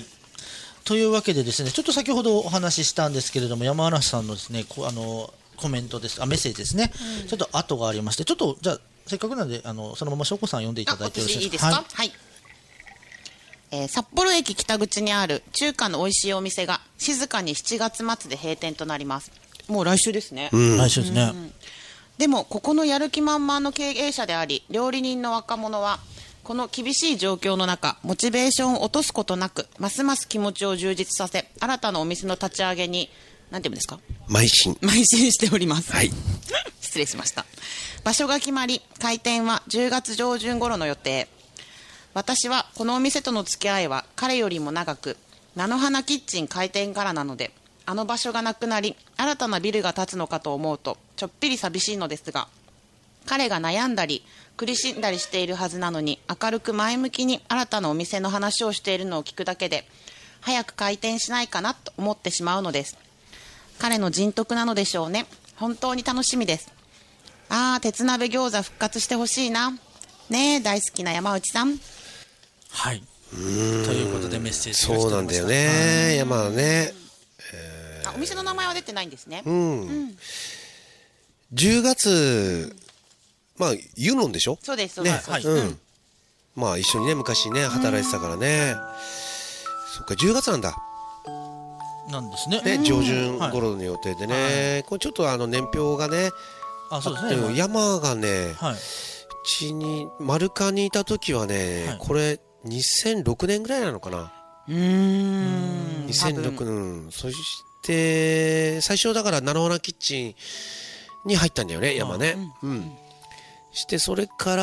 というわけでですね、ちょっと先ほどお話ししたんですけれども、山嵐さんのですね、こあのコメントです、あメッセージですね、うん、ちょっと後がありまして、ちょっとじゃあせっかくなんであのそのまましょうこさん読んでいただいてよろしいですか。 いいですか。はい。はい、えー、札幌駅北口にある中華の美味しいお店が静かにしちがつ末で閉店となります。もう来週ですね。 うん、来週ですね。うん、 でもここのやる気満々の経営者であり料理人の若者はこの厳しい状況の中モチベーションを落とすことなくますます気持ちを充実させ新たなお店の立ち上げに何て言うんですか、 邁進邁進しております、 はい、 失礼しました。場所が決まり開店はじゅうがつ上旬頃の予定。私はこのお店との付き合いは彼よりも長く菜の花キッチン開店からなのであの場所がなくなり新たなビルが建つのかと思うとちょっぴり寂しいのですが、彼が悩んだり苦しんだりしているはずなのに明るく前向きに新たなお店の話をしているのを聞くだけで早く開店しないかなと思ってしまうのです。彼の人徳なのでしょうね。本当に楽しみです。あー鉄鍋餃子復活してほしいなねえ大好きな山内さん。 はい、ということでメッセージが来てました。 そうなんだよね、山はね、 えー、あお店の名前は出てないんですね。 うん、うん、じゅうがつまあユノンでしょ。 そうですそうです、 ね、はい、うん、まあ一緒にね昔ね働いてたからね。そっかじゅうがつなんだなんですね。 ね上旬頃の予定でね、はい、これちょっとあの年表がねあそうですね、 山がね、 はい、 うちに丸カにいた時はね、はい、これにせんろくねんぐらいなのかな。 うーんにせんろくねん、そして最初だから菜の花キッチンに入ったんだよね山ね、うん、うん、してそれから、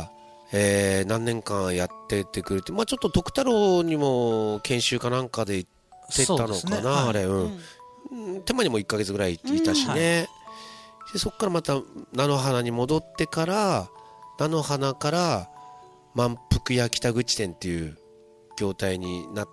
えー、何年間やってってくれて、まあちょっと徳太郎にも研修かなんかで行ってたのかな、ね、あれ、うん、手間にもいっかげつぐらいいたしね、うん、はい、でそこからまた菜の花に戻ってから菜の花から満腹屋北口店っていう業態になって、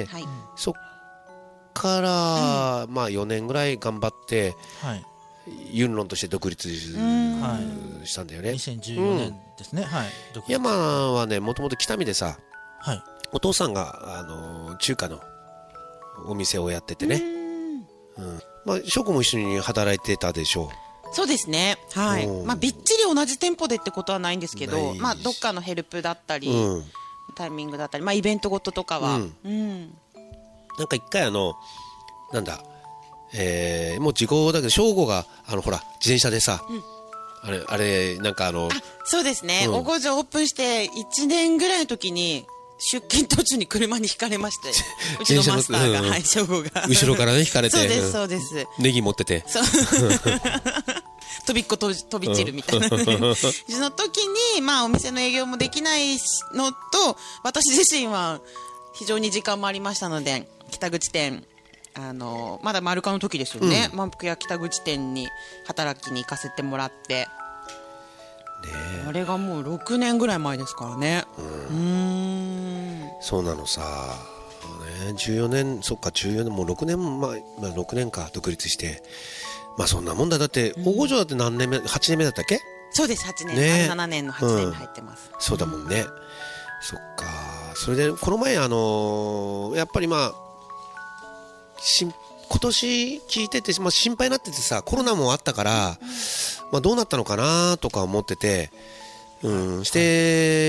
はい、そっから、うん、まあよねんぐらい頑張って、はい、 ユンロンとして独立したんだよね。 にせんじゅうよねんですね。はい。独立山はね、もともと北見でさ、 はい。 お父さんが、あのー中華のお店をやっててね。うん。まあ、翔子も一緒に働いてたでしょそうですね。はい。 うんまあ、びっちり同じ店舗でってことはないんですけど、 ないしまあ、どっかのヘルプだったり、 う。うん。 タイミングだったり、まあ、イベントごととかは。 ううんん。 なんか一回あの、なんだ、えー、もう時効だけど、翔吾が、あの、ほら、自転車でさ、あれ、あれ、なんかあの、 あ、そうですね。 うんおごじオープンしていちねんぐらいの時に、出勤途中に車にひかれまして、うちのマスターが、 自転車のうんはい、正午が。 後ろからね、引かれて、 そうです、 うんそうです。 ネギ持ってて、 そう。飛びっこ飛び飛び散るみたいな、ね。その時に、まあ、お店の営業もできないのと、私自身は非常に時間もありましたので、北口店、あの、まだ丸カの時ですよね。満腹屋北口店に働きに行かせてもらって。あれがもうろくねんぐらい前ですからね。うーん。 そうなのさ、ね、じゅうよねん、そっか、じゅうよねん、もうろくねんまえ、まあ、ろくねんか、独立して。まあそんなもんだ。だって、大御所だって何年目、はちねんめだったっけ？ そうです、はちねん。 ねななねんのはちねんに入ってます。 そうだもんね。そっか。それで、この前、あのーやっぱりまあ、しん今年聞いてて、まあ、心配になっててさ、コロナもあったから、まあ、どうなったのかなとか思ってて、うん、して、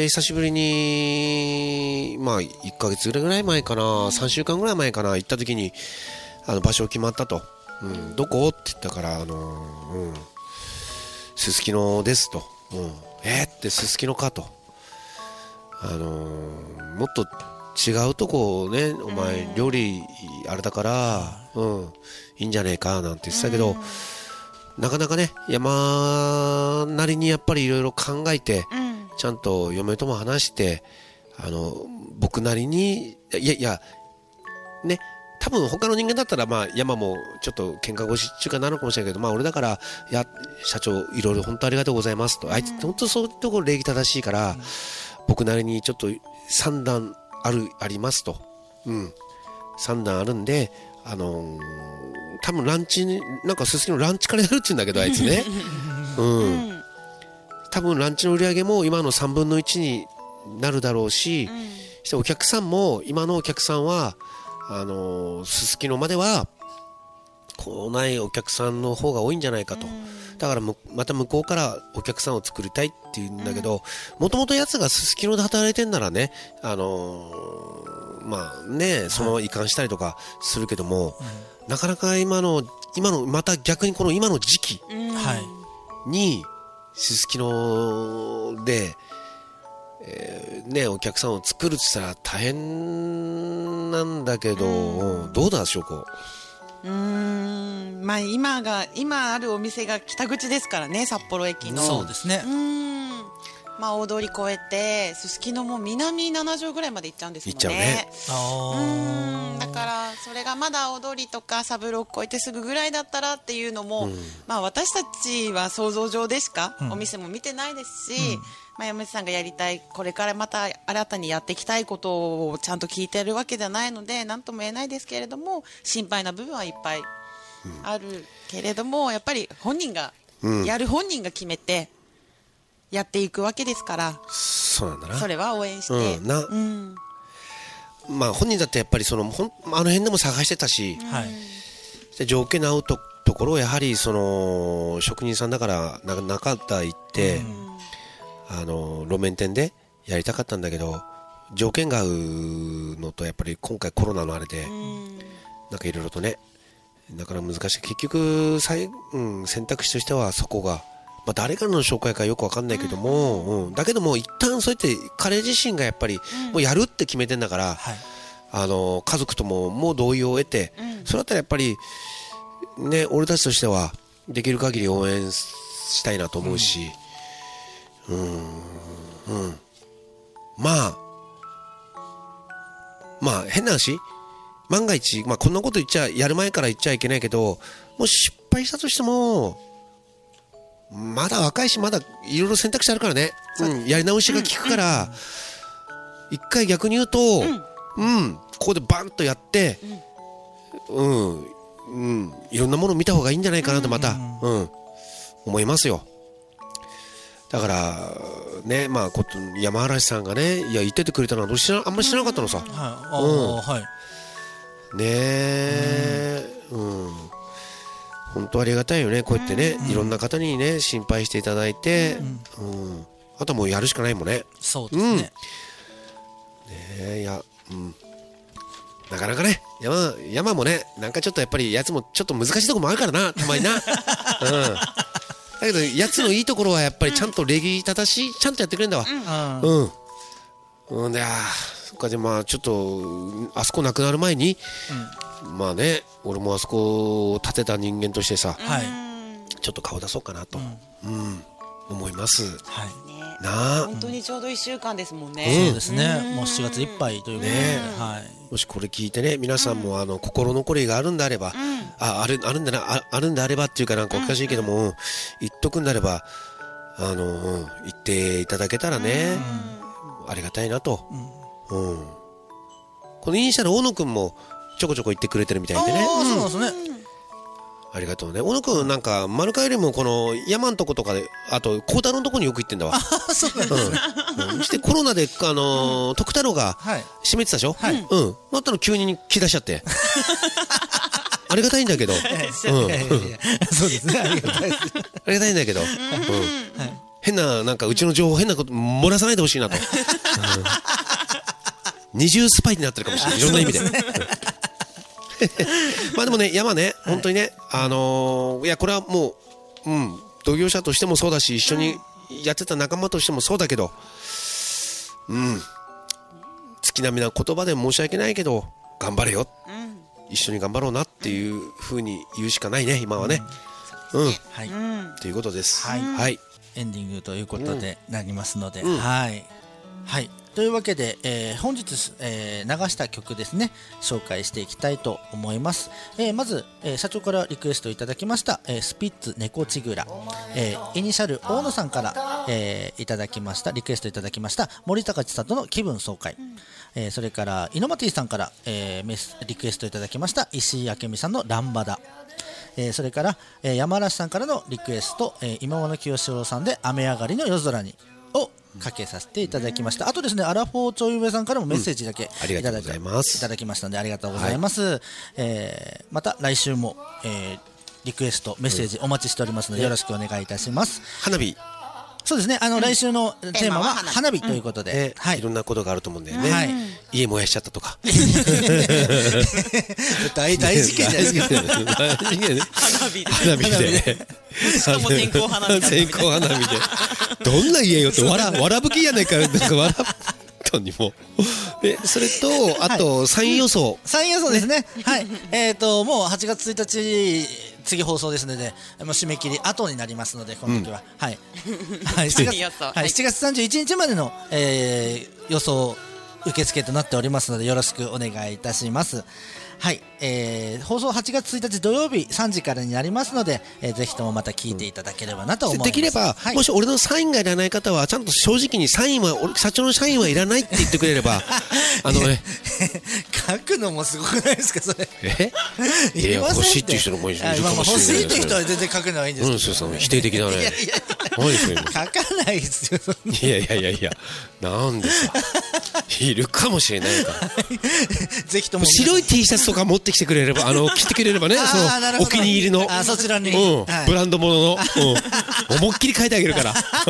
久しぶりに、まあ、いっかげつぐらい前かな、さんしゅうかんぐらい前かな、行った時に、あの、場所決まったと。うん、どこって言ったから、あのー、うん、すすきのですと。うん、えー、ってすすきのかと。あのー、もっと違うとこね、お前料理あれだから、うん、いいんじゃねえかなんて言ってたけど、なかなかね、山なりにやっぱりいろいろ考えて、ちゃんと嫁とも話して、あの、僕なりに、いやいや、ね、多分他の人間だったら、まあ山もちょっと喧嘩腰っていうかなのかもしれないけど、まあ俺だから、いや、社長いろいろ本当ありがとうございますと。あいつ本当そういうところ礼儀正しいから、僕なりにちょっと三段ある、ありますと。うん。三段あるんで、あのー、多分ランチに、なんかすすきのランチからやるって言うんだけど、あいつね。うん。多分ランチの売り上げも今のさんぶんのいちになるだろうし、そしてお客さんも、今のお客さんは、あのー、すすきのまでは、来ないお客さんの方が多いんじゃないかと。だからむまた向こうからお客さんを作りたいっていうんだけど、もともとやつがすすきので働いてんならね、あのー、まあね、そのまま移管したりとかするけども、なかなか今の、今の、また逆にこの今の時期に、すすきので、えー、ね、お客さんを作るって言ったら大変なんだけど、うん、どうだ、しょうこ。 うーん、まあ今が、今あるお店が北口ですからね、札幌駅の。 そうですね。 うーん。まあ大通り越えて、すすきのも南なな条ぐらいまで行っちゃうんですもんね。 行っちゃうね。 うーん。だから、それがまだ大通りとかサブロー越えてすぐぐらいだったらっていうのも、うん、まあ私たちは想像上でしか、お店も見てないですし、うん、まあ、山内さんがやりたい、これからまた新たにやっていきたいことをちゃんと聞いてるわけじゃないので、なんとも言えないですけれども、心配な部分はいっぱいあるけれども、やっぱり本人が、うん、やる本人が決めて、やっていくわけですから、 そうなんだな。 それは応援して。 うん、な、うん、まあ本人だってやっぱりその、ほんあの辺でも探してたし、はい、で条件の合うとところをやはりその、職人さんだからな、中田行って、うんあの路面店でやりたかったんだけど条件が合うのとやっぱり今回コロナのあれでなんかいろいろとねだから難しい結局最、うん、選択肢としてはそこが、まあ、誰からの紹介かよくわかんないけども、うんうん、だけども一旦そうやって彼自身がやっぱりもうやるって決めてんだから、はい、あの家族とももう同意を得て、うん、それだったらやっぱりね俺たちとしてはできる限り応援したいなと思うし、うんうんうん、まあまあ変な話万が一、まあ、こんなこと言っちゃやる前から言っちゃいけないけどもし失敗したとしてもまだ若いしまだいろいろ選択肢あるからね、うん、やり直しが効くから一、うん、回逆に言うと、うん、うん、ここでバンとやって、うん、 うん、いろんなものを見た方がいいんじゃないかなとまた、うん、思いますよ。だからね、まあこと山嵐さんがね、いや言っててくれたのは知らあんまり知らなかったのさ。 はい、あ、うん、はい。 ねえ、うん、本当ありがたいよね。こうやってね、いろんな方にね心配していただいて、うん、うん、あとはもうやるしかないもんね。 そうですね。うん、ねえ、いや、うん。なかなかね、山、山もね、なんかちょっとやっぱりやつもちょっと難しいところもあるからな、たまにな。うん。だけど、やつのいいところはやっぱりちゃんと礼儀正しい、ちゃんとやってくれるんだわ。うん。うん。うん、で、あそっか、で、まあ、ちょっと、あそこなくなる前に、うん、まあね、俺もあそこを建てた人間としてさ、はい、ちょっと顔出そうかなと、うん、うん、思います。はい。なあ、 本当にちょうどいっしゅうかんですもんね。 そうですね。もうしちがついっぱいということで、ね、はい。 もしこれ聞いてね、皆さんもあの心残りがあるんであれば、うん、ああるあるんだなああるんであればっていうかなんかおかしいけども、うん、言っとくんであればあの、うん、言っていただけたらね、うん、ありがたいなと。うん。うん、このイニシャル大野くんもちょこちょこ言ってくれてるみたいでね。 ああ、そうなんですね。 ありがとうね。小野くんなんか丸川よりもこの山んとことかで、あと孝太郎のとこによく行ってんだわ。 あ、そうなんですね。 うん、してコロナであのー、徳太郎が閉めてたでしょ。はい。うん。またの急に来だしちゃって。ありがたいんだけど。うん。そうですね。ありがたいです。 ありがたいんだけど。うん。変ななんかうちの情報変なこと漏らさないでほしいなと。二重スパイになってるかもしれない。いろんな意味で。まあでもね、山ね、本当にね、あのー、いやこれはもう、うん、同業者としてもそうだし、一緒にやってた仲間としてもそうだけど、うん、月並みな言葉で申し訳ないけど、頑張れよ、うん、一緒に頑張ろうなっていう風に言うしかないね、今はね。うん、うん、はい、ということです。はい、はい、 エンディングということでなりますので、うん、はい、はい。というわけで、えー、本日、えー、流した曲ですね、紹介していきたいと思います。えー、まず、えー、社長からリクエストいただきました、えー、スピッツ猫ちぐら、えー、イニシャル大野さんから、えー、いただきましたリクエストいただきました森高千里の気分爽快、うん、えー、それからイノマティさんから、えー、メスリクエストいただきました石井明美さんのランバダ、えー、それから、えー、山嵐さんからのリクエスト、えー、今物清志郎さんで雨上がりの夜空にをかけさせていただきました。あとですね、アラフォーちょい上さんからもメッセージだけいただき、うん、いただきましたのでありがとうございます。はい、えー、また来週も、えー、リクエストメッセージお待ちしておりますので、よろしくお願いいたします。 花火。 そうですね、あの、うん、来週のテーマは花火ということで、うん、 えー、はい、いろんなことがあると思うんだよね。はい、家燃やしちゃったとか。 大大事件じゃないですか。 花火で。 花火で。 しかも線香花火。 線香花火で。どんな家よってわらわらぶきやないか。なんかわらとにも。え、それとあとサイン予想。 サイン予想ですね。はい。えっともうはちがつついたち次放送ですので、もう締め切り後になりますのでこの時は、はい。はい。しちがつはい、しちがつさんじゅういちにちまでの、えー、予想受付となっておりますのでよろしくお願いいたします。はい、えー、放送はちがつついたち土曜日さんじからになりますので、えー、ぜひともまた聞いていただければなと思います。 できれば、はい、もし俺のサインがいらない方はちゃんと正直にサインは俺社長のサインはいらないって言ってくれればあのね書くのもすごくないですかそれ。 えいや欲しいっていう人のもいるかもしれない。 欲しいっていう人は全然書くのはいいんですけど、うん、そうそう否定的だね。いやいやいや書かないですよ。 いやいやいやいやなんでさいるかもしれないからぜひとも白い T シャツとか持ってきてくれればあの着てくれればねそのお気に入りのあそちらに、 うんはい、ブランドものの、うん、思いっきり書いてあげるから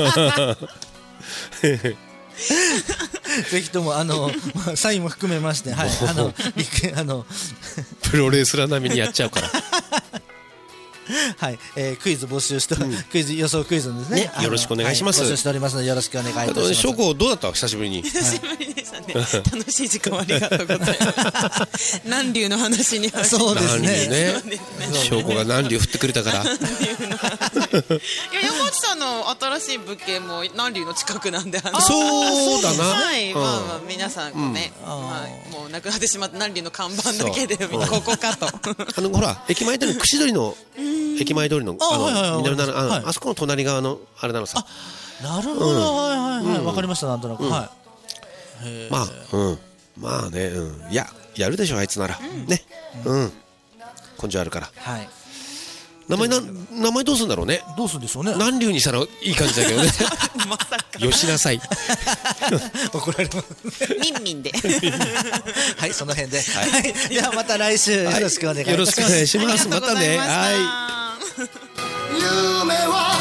ぜひともあのサインも含めまして、はい、あのあのプロレスラー並みにやっちゃうからはい、えー、クイズ募集して、うん、クイズ予想クイズですね。 ねよろしくお願いします。 はい、募集しておりますのでよろしくお願いいたします。 翔子どうだった久しぶりに。 久しぶりでしたね。楽しい時間ありがとうございます。南龍の話にそうですね。 翔子が南龍振ってくれたから。いや山内さんの新しい物件も南龍の近くなんで、あのそうだな。 はい、まあまあ皆さんこうね、はい、もうなくなってしまった南龍の看板だけでここかと。 あのほら駅前での串取りの。駅前通りのあの南のあのあそこの隣側のあれなのさ。 なるほど、はいはいはい、わかりましたなんとなく。はい。 まあうんまあねうんいややるでしょあいつならねうん。 根性あるから。 はい名前な名前どうするんだろうね。 どうするんでしょうね。 南流にしたらいい感じだけどね。 まさかよしなさい。 怒られますミンミンではいその辺で、はい、ではまた来週よろしくお願いいたします。 よろしくお願いします。またね。はい。 ありがとうございました。 夢は